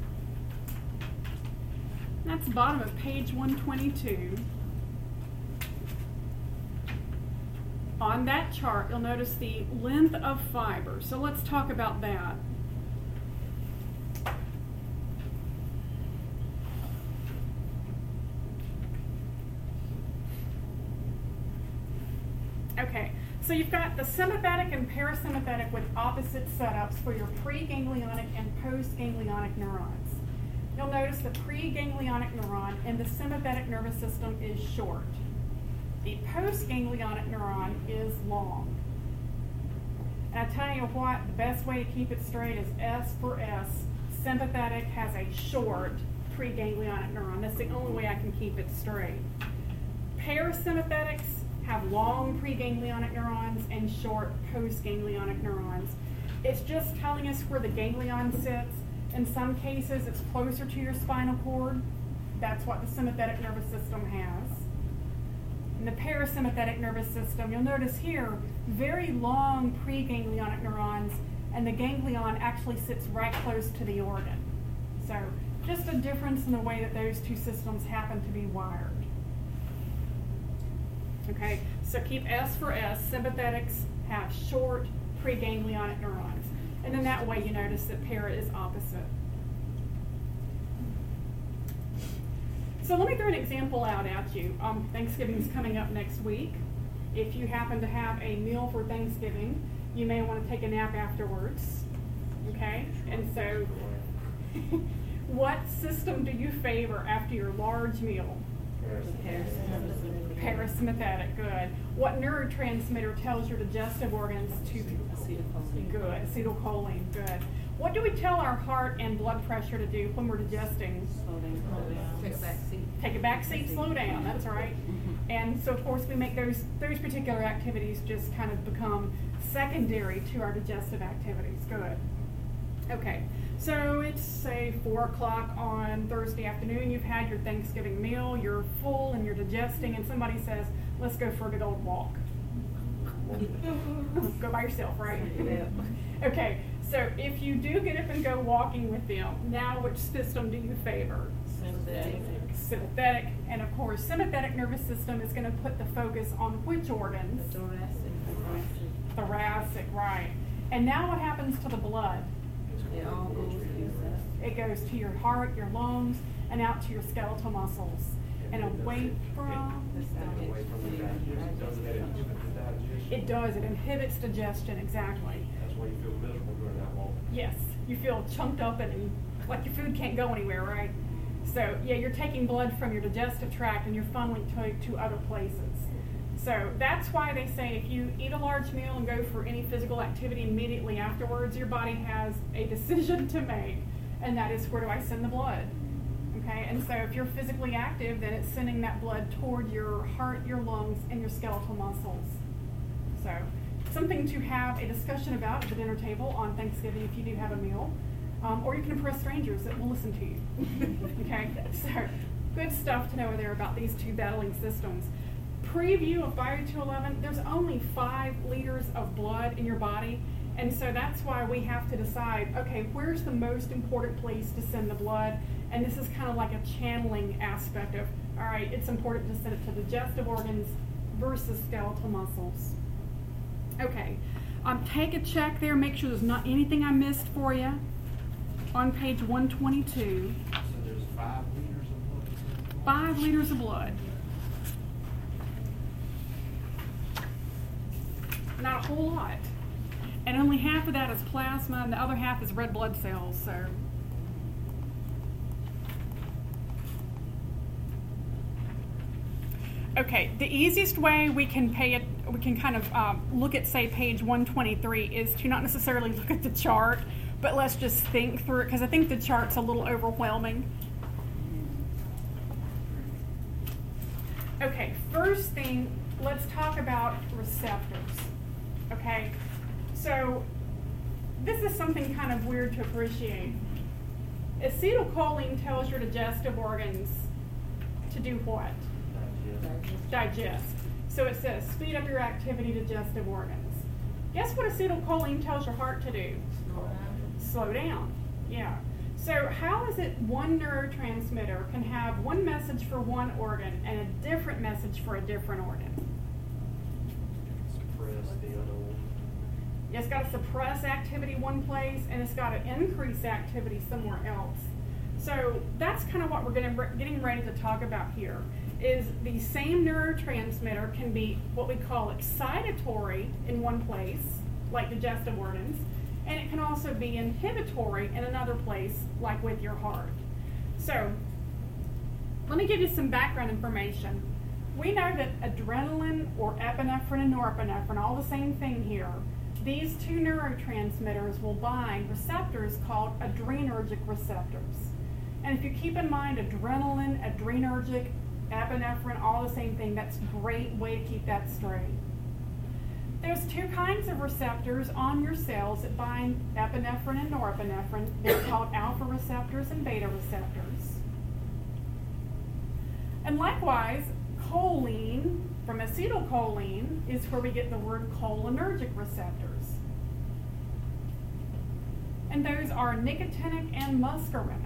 That's the bottom of page one twenty-two. On that chart, you'll notice the length of fiber. So let's talk about that. Okay, so you've got the sympathetic and parasympathetic with opposite setups for your preganglionic and postganglionic neurons. You'll notice the preganglionic neuron in the sympathetic nervous system is short. The postganglionic neuron is long. And I tell you what, the best way to keep it straight is S for S. Sympathetic has a short preganglionic neuron. That's the only way I can keep it straight. Parasympathetics have long preganglionic neurons and short postganglionic neurons. It's just telling us where the ganglion sits. In some cases, it's closer to your spinal cord. That's what the sympathetic nervous system has. In the parasympathetic nervous system, you'll notice here, very long preganglionic neurons, and the ganglion actually sits right close to the organ. So just a difference in the way that those two systems happen to be wired. Okay, so keep S for S. Sympathetics have short preganglionic neurons. And then that way you notice that para is opposite. So let me throw an example out at you. Um, Thanksgiving's coming up next week. If you happen to have a meal for Thanksgiving, you may want to take a nap afterwards. Okay? And so what system do you favor after your large meal? Parasympathetic. Parasympathetic, good. What neurotransmitter tells your digestive organs to? Acetylcholine. Good, acetylcholine, good. What do we tell our heart and blood pressure to do when we're digesting? Slow down. Slow down. Take a back seat. Take a back seat, slow down, that's right. And so of course we make those, those particular activities just kind of become secondary to our digestive activities, good. Okay, so it's say four o'clock on Thursday afternoon, you've had your Thanksgiving meal, you're full and you're digesting, and somebody says, let's go for a good old walk. Go by yourself, right? Okay, so if you do get up and go walking with them, now which system do you favor? Sympathetic. Sympathetic, and of course, sympathetic nervous system is going to put the focus on which organs? Thoracic. Thoracic, right. And now what happens to the blood? It all goes to It goes to your heart, your lungs, and out to your skeletal muscles, and away from. Away from the digestion. Doesn't it inhibit the digestion? It does. It inhibits digestion, exactly. That's why you feel miserable during that walk. Yes, you feel chunked up and like your food can't go anywhere, right? So yeah, you're taking blood from your digestive tract and you're funneling to, to other places. So that's why they say if you eat a large meal and go for any physical activity immediately afterwards, your body has a decision to make, and that is, where do I send the blood? Okay, and so if you're physically active, then it's sending that blood toward your heart, your lungs, and your skeletal muscles. So something to have a discussion about at the dinner table on Thanksgiving if you do have a meal. Um, or you can impress strangers that will listen to you. Okay, so good stuff to know there about these two battling systems. Preview of Bio two eleven, there's only five liters of blood in your body, and so that's why we have to decide, okay, where's the most important place to send the blood? And this is kind of like a channeling aspect of, all right, it's important to send it to digestive organs versus skeletal muscles. Okay, um, take a check there, make sure there's not anything I missed for you. On page one twenty-two, So there's five liters of blood? five liters of blood. Not a whole lot. And only half of that is plasma and the other half is red blood cells, so Okay, the easiest way we can pay it, we can kind of um, look at, say, page one twenty-three is to not necessarily look at the chart, but let's just think through it, because I think the chart's a little overwhelming. Okay, first thing, let's talk about receptors. Okay, so this is something kind of weird to appreciate. Acetylcholine tells your digestive organs to do what? Digest. So it says speed up your activity, digestive organs. Guess what acetylcholine tells your heart to do? Slow down. Slow down. Yeah. So how is it one neurotransmitter can have one message for one organ and a different message for a different organ? Suppress the other one. It's got to suppress activity one place and it's got to increase activity somewhere else. So that's kind of what we're getting, getting ready to talk about here. Is the same neurotransmitter can be what we call excitatory in one place, like digestive organs, and it can also be inhibitory in another place, like with your heart. So, let me give you some background information. We know that adrenaline, or epinephrine and norepinephrine, all the same thing here. These two neurotransmitters will bind receptors called adrenergic receptors. And if you keep in mind adrenaline, adrenergic, epinephrine, all the same thing, that's a great way to keep that straight. There's two kinds of receptors on your cells that bind epinephrine and norepinephrine. They're called alpha receptors and beta receptors. And likewise, choline from acetylcholine is where we get the word cholinergic receptors. And those are nicotinic and muscarinic.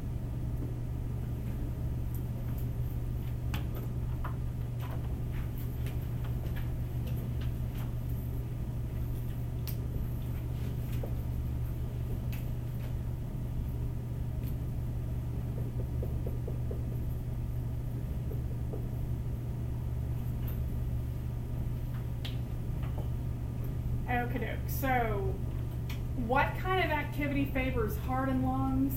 Okay, so what kind of activity favors heart and lungs?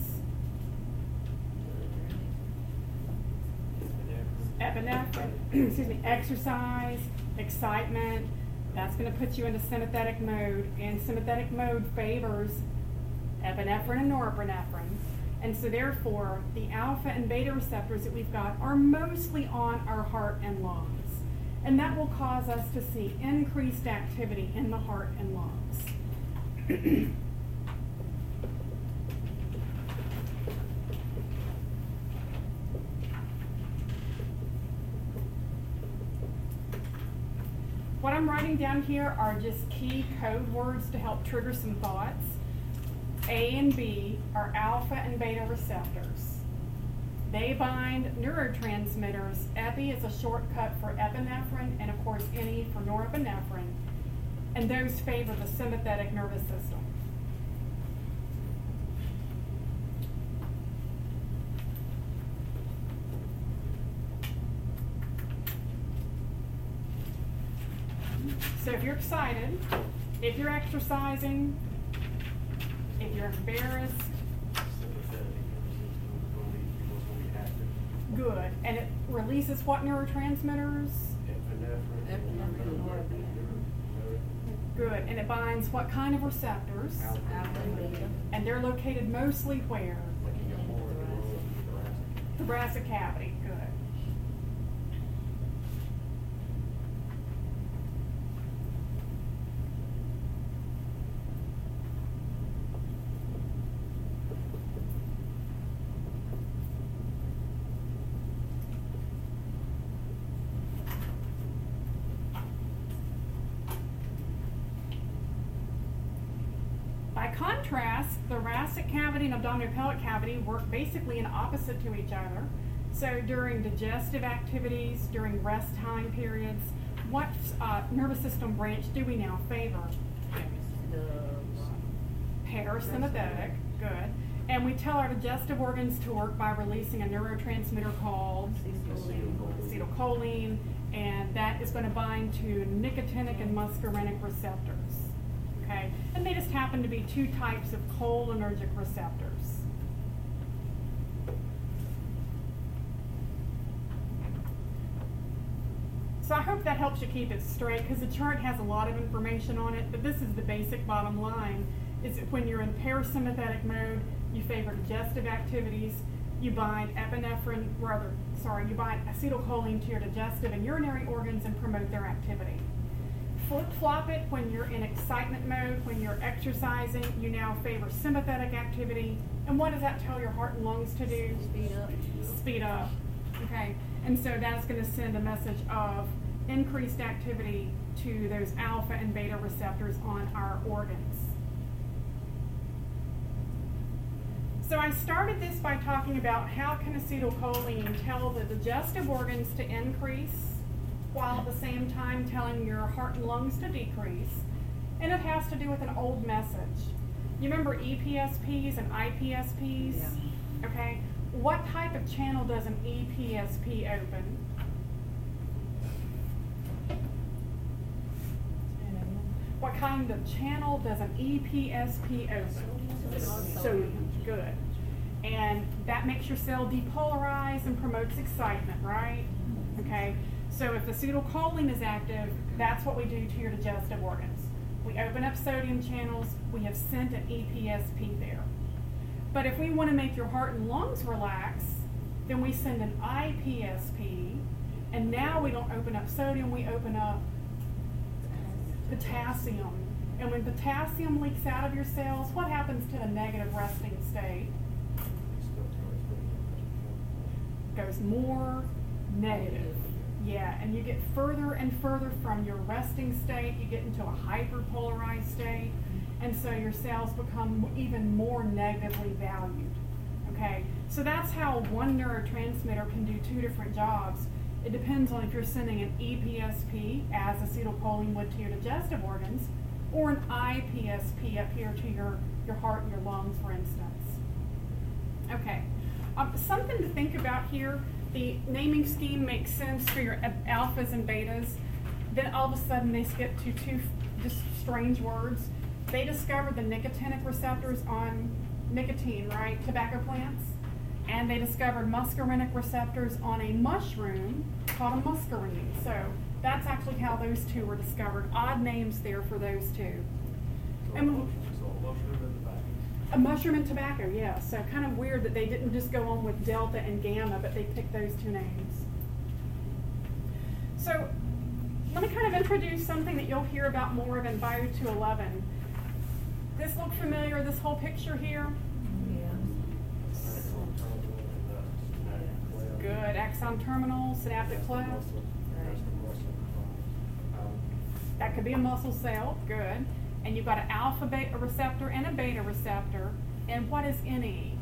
Epinephrine, excuse me, exercise, excitement. That's going to put you into sympathetic mode, and sympathetic mode favors epinephrine and norepinephrine. And so therefore, the alpha and beta receptors that we've got are mostly on our heart and lungs. And that will cause us to see increased activity in the heart and lungs. What I'm writing down here are just key code words to help trigger some thoughts. A and B are alpha and beta receptors. They bind neurotransmitters. Epi is a shortcut for epinephrine, and of course N for norepinephrine. And those favor the sympathetic nervous system. So if you're excited, if you're exercising, if you're embarrassed, good. And it releases what neurotransmitters? Good. And it binds what kind of receptors? And they're located mostly where? Thoracic cavity. Good. By contrast, the thoracic cavity and abdominopelvic cavity work basically in opposite to each other. So during digestive activities, during rest time periods, what uh, nervous system branch do we now favor? Parasympathetic, good. And we tell our digestive organs to work by releasing a neurotransmitter called acetylcholine, and that is going to bind to nicotinic and muscarinic receptors. Okay, and they just happen to be two types of cholinergic receptors. So I hope that helps you keep it straight, because the chart has a lot of information on it, but this is the basic bottom line, is that when you're in parasympathetic mode, you favor digestive activities, you bind epinephrine, rather, sorry, you bind acetylcholine to your digestive and urinary organs and promote their activity. Flip-flop it when you're in excitement mode, when you're exercising, you now favor sympathetic activity. And what does that tell your heart and lungs to do? Speed up. Speed up, okay? And so that's gonna send a message of increased activity to those alpha and beta receptors on our organs. So I started this by talking about how can acetylcholine tell the digestive organs to increase while at the same time telling your heart and lungs to decrease. And it has to do with an old message. You remember E P S Ps and I P S Ps? Yeah. Okay. What type of channel does an E P S P open? What kind of channel does an E P S P open? Sodium. Good. And that makes your cell depolarize and promotes excitement, right? Okay. So if acetylcholine is active, that's what we do to your digestive organs. We open up sodium channels, we have sent an E P S P there. But if we want to make your heart and lungs relax, then we send an I P S P, and now we don't open up sodium, we open up potassium. And when potassium leaks out of your cells, what happens to the negative resting state? Goes more negative. Yeah, and you get further and further from your resting state, you get into a hyperpolarized state, and so your cells become even more negatively valued. Okay, so that's how one neurotransmitter can do two different jobs. It depends on if you're sending an E P S P, as acetylcholine would to your digestive organs, or an I P S P up here to your, your heart and your lungs, for instance. Okay, um, something to think about here. The naming scheme makes sense for your alphas and betas. Then all of a sudden they skip to two just strange words. They discovered the nicotinic receptors on nicotine, right, tobacco plants. And they discovered muscarinic receptors on a mushroom called a muscarine. So that's actually how those two were discovered. Odd names there for those two. And a mushroom and tobacco, yeah. So kind of weird that they didn't just go on with delta and gamma, but they picked those two names. So let me kind of introduce something that you'll hear about more of in Bio two eleven. This look familiar, this whole picture here? Good. Axon terminal, synaptic cleft. That could be a muscle cell. Good. And you've got an alpha beta receptor and a beta receptor. And what is N E?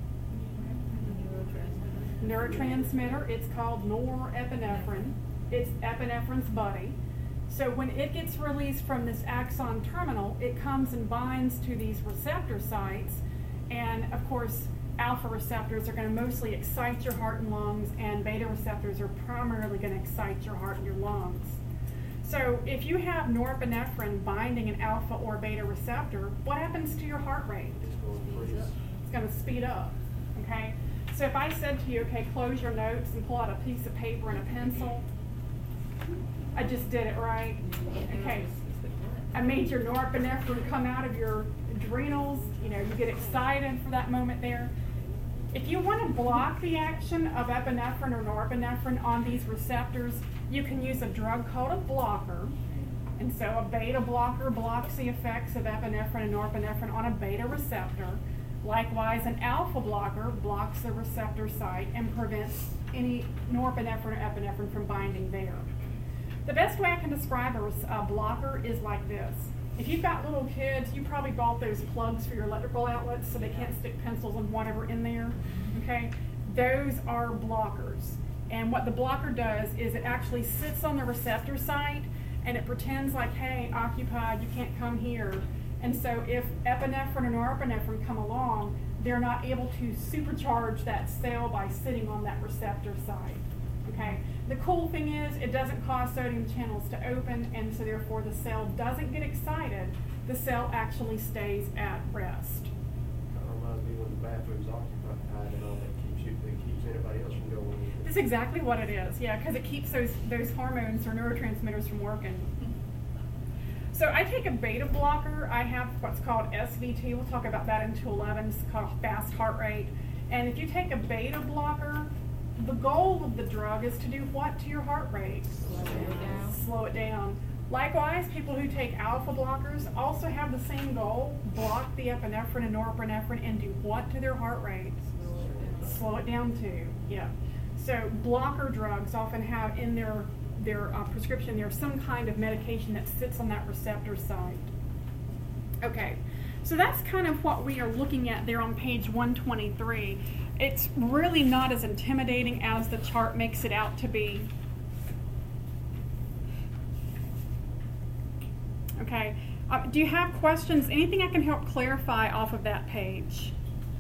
Neurotransmitter. It's called norepinephrine. It's epinephrine's buddy. So when it gets released from this axon terminal, it comes and binds to these receptor sites. And of course, alpha receptors are going to mostly excite your heart and lungs, and beta receptors are primarily going to excite your heart and your lungs. So if you have norepinephrine binding an alpha or beta receptor, what happens to your heart rate? It's going to speed up, okay? So if I said to you, okay, close your notes and pull out a piece of paper and a pencil, I just did it, right? Okay. I made your norepinephrine come out of your adrenals. You know, you get excited for that moment there. If you want to block the action of epinephrine or norepinephrine on these receptors, you can use a drug called a blocker. And so a beta blocker blocks the effects of epinephrine and norepinephrine on a beta receptor. Likewise, an alpha blocker blocks the receptor site and prevents any norepinephrine or epinephrine from binding there. The best way I can describe a, a blocker is like this. If you've got little kids, you probably bought those plugs for your electrical outlets so they can't stick pencils and whatever in there, okay? Those are blockers. And what the blocker does is it actually sits on the receptor site and it pretends like, hey, occupied, you can't come here. And so if epinephrine or norepinephrine come along, they're not able to supercharge that cell by sitting on that receptor site, okay? The cool thing is it doesn't cause sodium channels to open, and so therefore the cell doesn't get excited. The cell actually stays at rest. Kind of reminds me when the bathroom's occupied and all that keeps you, that keeps anybody else from going in. That's exactly what it is, yeah, because it keeps those, those hormones or neurotransmitters from working. So I take a beta blocker. I have what's called S V T. We'll talk about that in two eleven. It's called fast heart rate. And if you take a beta blocker, the goal of the drug is to do what to your heart rate? Slow it down. Slow it down. Likewise, people who take alpha blockers also have the same goal, block the epinephrine and norepinephrine and do what to their heart rate? Slow it down too, yeah. So blocker drugs often have in their, their uh, prescription, there's some kind of medication that sits on that receptor site. Okay, so that's kind of what we are looking at there on page one twenty-three. It's really not as intimidating as the chart makes it out to be. Okay, uh, do you have questions? Anything I can help clarify off of that page?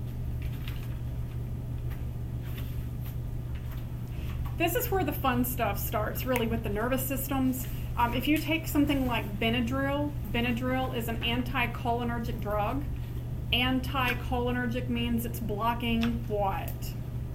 This is where the fun stuff starts, really, with the nervous systems. Um, if you take something like Benadryl, Benadryl is an anticholinergic drug. Anticholinergic means it's blocking what? It's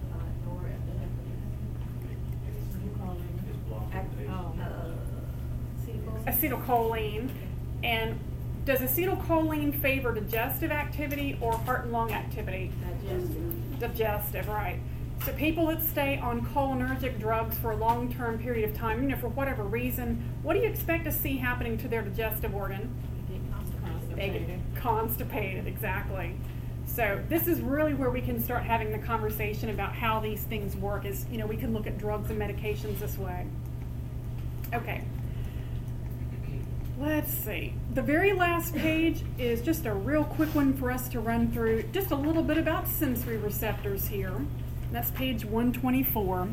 blocking the Acetylcholine. And does acetylcholine favor digestive activity or heart and lung activity? Digestive. Digestive, right. So people that stay on cholinergic drugs for a long-term period of time, you know, for whatever reason, what do you expect to see happening to their digestive organ? They get constipated, exactly. So this is really where we can start having the conversation about how these things work. Is, you know, we can look at drugs and medications this way. Okay. Let's see. The very last page is just a real quick one for us to run through. Just a little bit about sensory receptors here. That's page one twenty-four.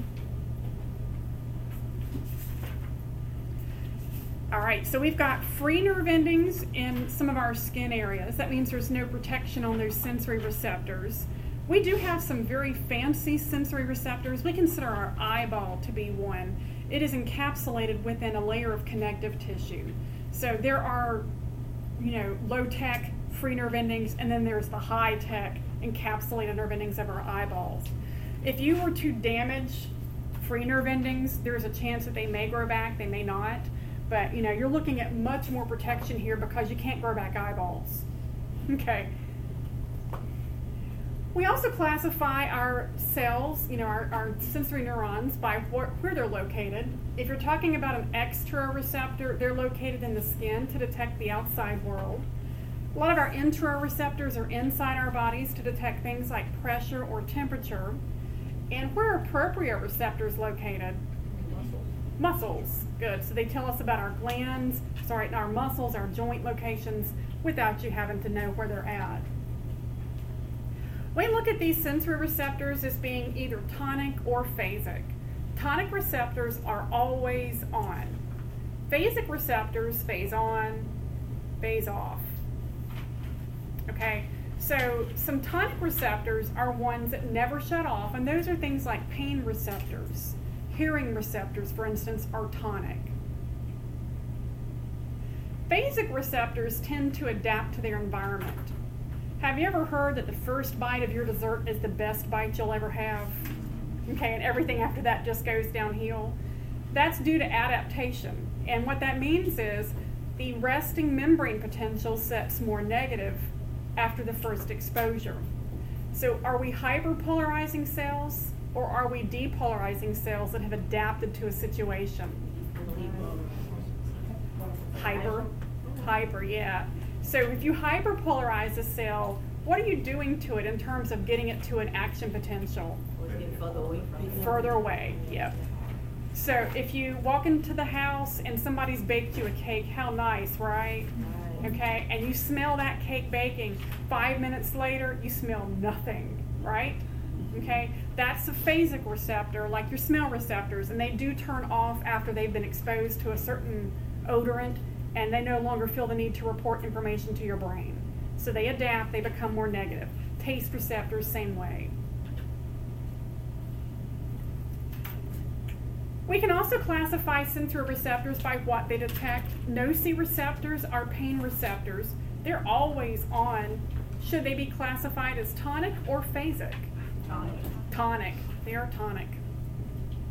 All right, so we've got free nerve endings in some of our skin areas. That means there's no protection on those sensory receptors. We do have some very fancy sensory receptors. We consider our eyeball to be one. It is encapsulated within a layer of connective tissue. So there are, you know, low-tech free nerve endings, and then there's the high-tech encapsulated nerve endings of our eyeballs. If you were to damage free nerve endings, there's a chance that they may grow back, they may not. But, you know, you're looking at much more protection here because you can't grow back eyeballs. Okay. We also classify our cells, you know, our, our sensory neurons by wh- where they're located. If you're talking about an extrareceptor, they're located in the skin to detect the outside world. A lot of our intrareceptors are inside our bodies to detect things like pressure or temperature. And where are proprioceptors located? Muscles. Muscles. Good. So they tell us about our glands, sorry, our muscles, our joint locations, without you having to know where they're at. We look at these sensory receptors as being either tonic or phasic. Tonic receptors are always on. Phasic receptors phase on, phase off. Okay, so some tonic receptors are ones that never shut off, and those are things like pain receptors. Hearing receptors, for instance, are tonic. Phasic receptors tend to adapt to their environment. Have you ever heard that the first bite of your dessert is the best bite you'll ever have? Okay, and everything after that just goes downhill? That's due to adaptation. And what that means is the resting membrane potential sets more negative after the first exposure. So are we hyperpolarizing cells, or are we depolarizing cells that have adapted to a situation? Hyper, hyper, yeah. So if you hyperpolarize a cell, what are you doing to it in terms of getting it to an action potential? Further away from you. Further away, yep. So if you walk into the house and somebody's baked you a cake, how nice, right? Okay, and you smell that cake baking. Five minutes later, you smell nothing, right? Okay, that's a phasic receptor, like your smell receptors, and they do turn off after they've been exposed to a certain odorant, and they no longer feel the need to report information to your brain. So they adapt, they become more negative. Taste receptors, same way. We can also classify sensory receptors by what they detect. Nociceptors are pain receptors. They're always on. Should they be classified as tonic or phasic? Tonic. Tonic. They are tonic.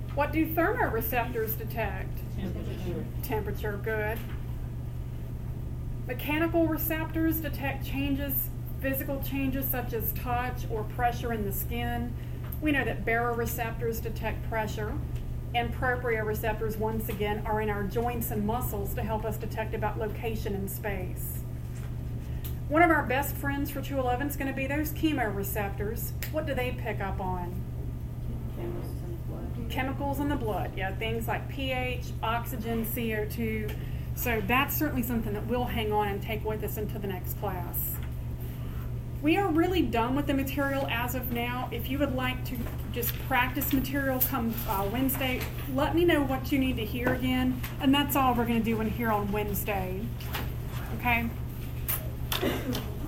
What do thermoreceptors detect? Temperature. Temperature, good. Mechanical receptors detect changes, physical changes such as touch or pressure in the skin. We know that baroreceptors detect pressure, and proprioreceptors, once again, are in our joints and muscles to help us detect about location in space. One of our best friends for two eleven is going to be those chemoreceptors. What do they pick up on? Chemicals in the blood. Chemicals in the blood, yeah, things like pH, oxygen, C O two. So that's certainly something that we'll hang on and take with us into the next class. We are really done with the material as of now. If you would like to just practice material come uh, Wednesday, let me know what you need to hear again, and that's all we're going to do in here on Wednesday. Okay?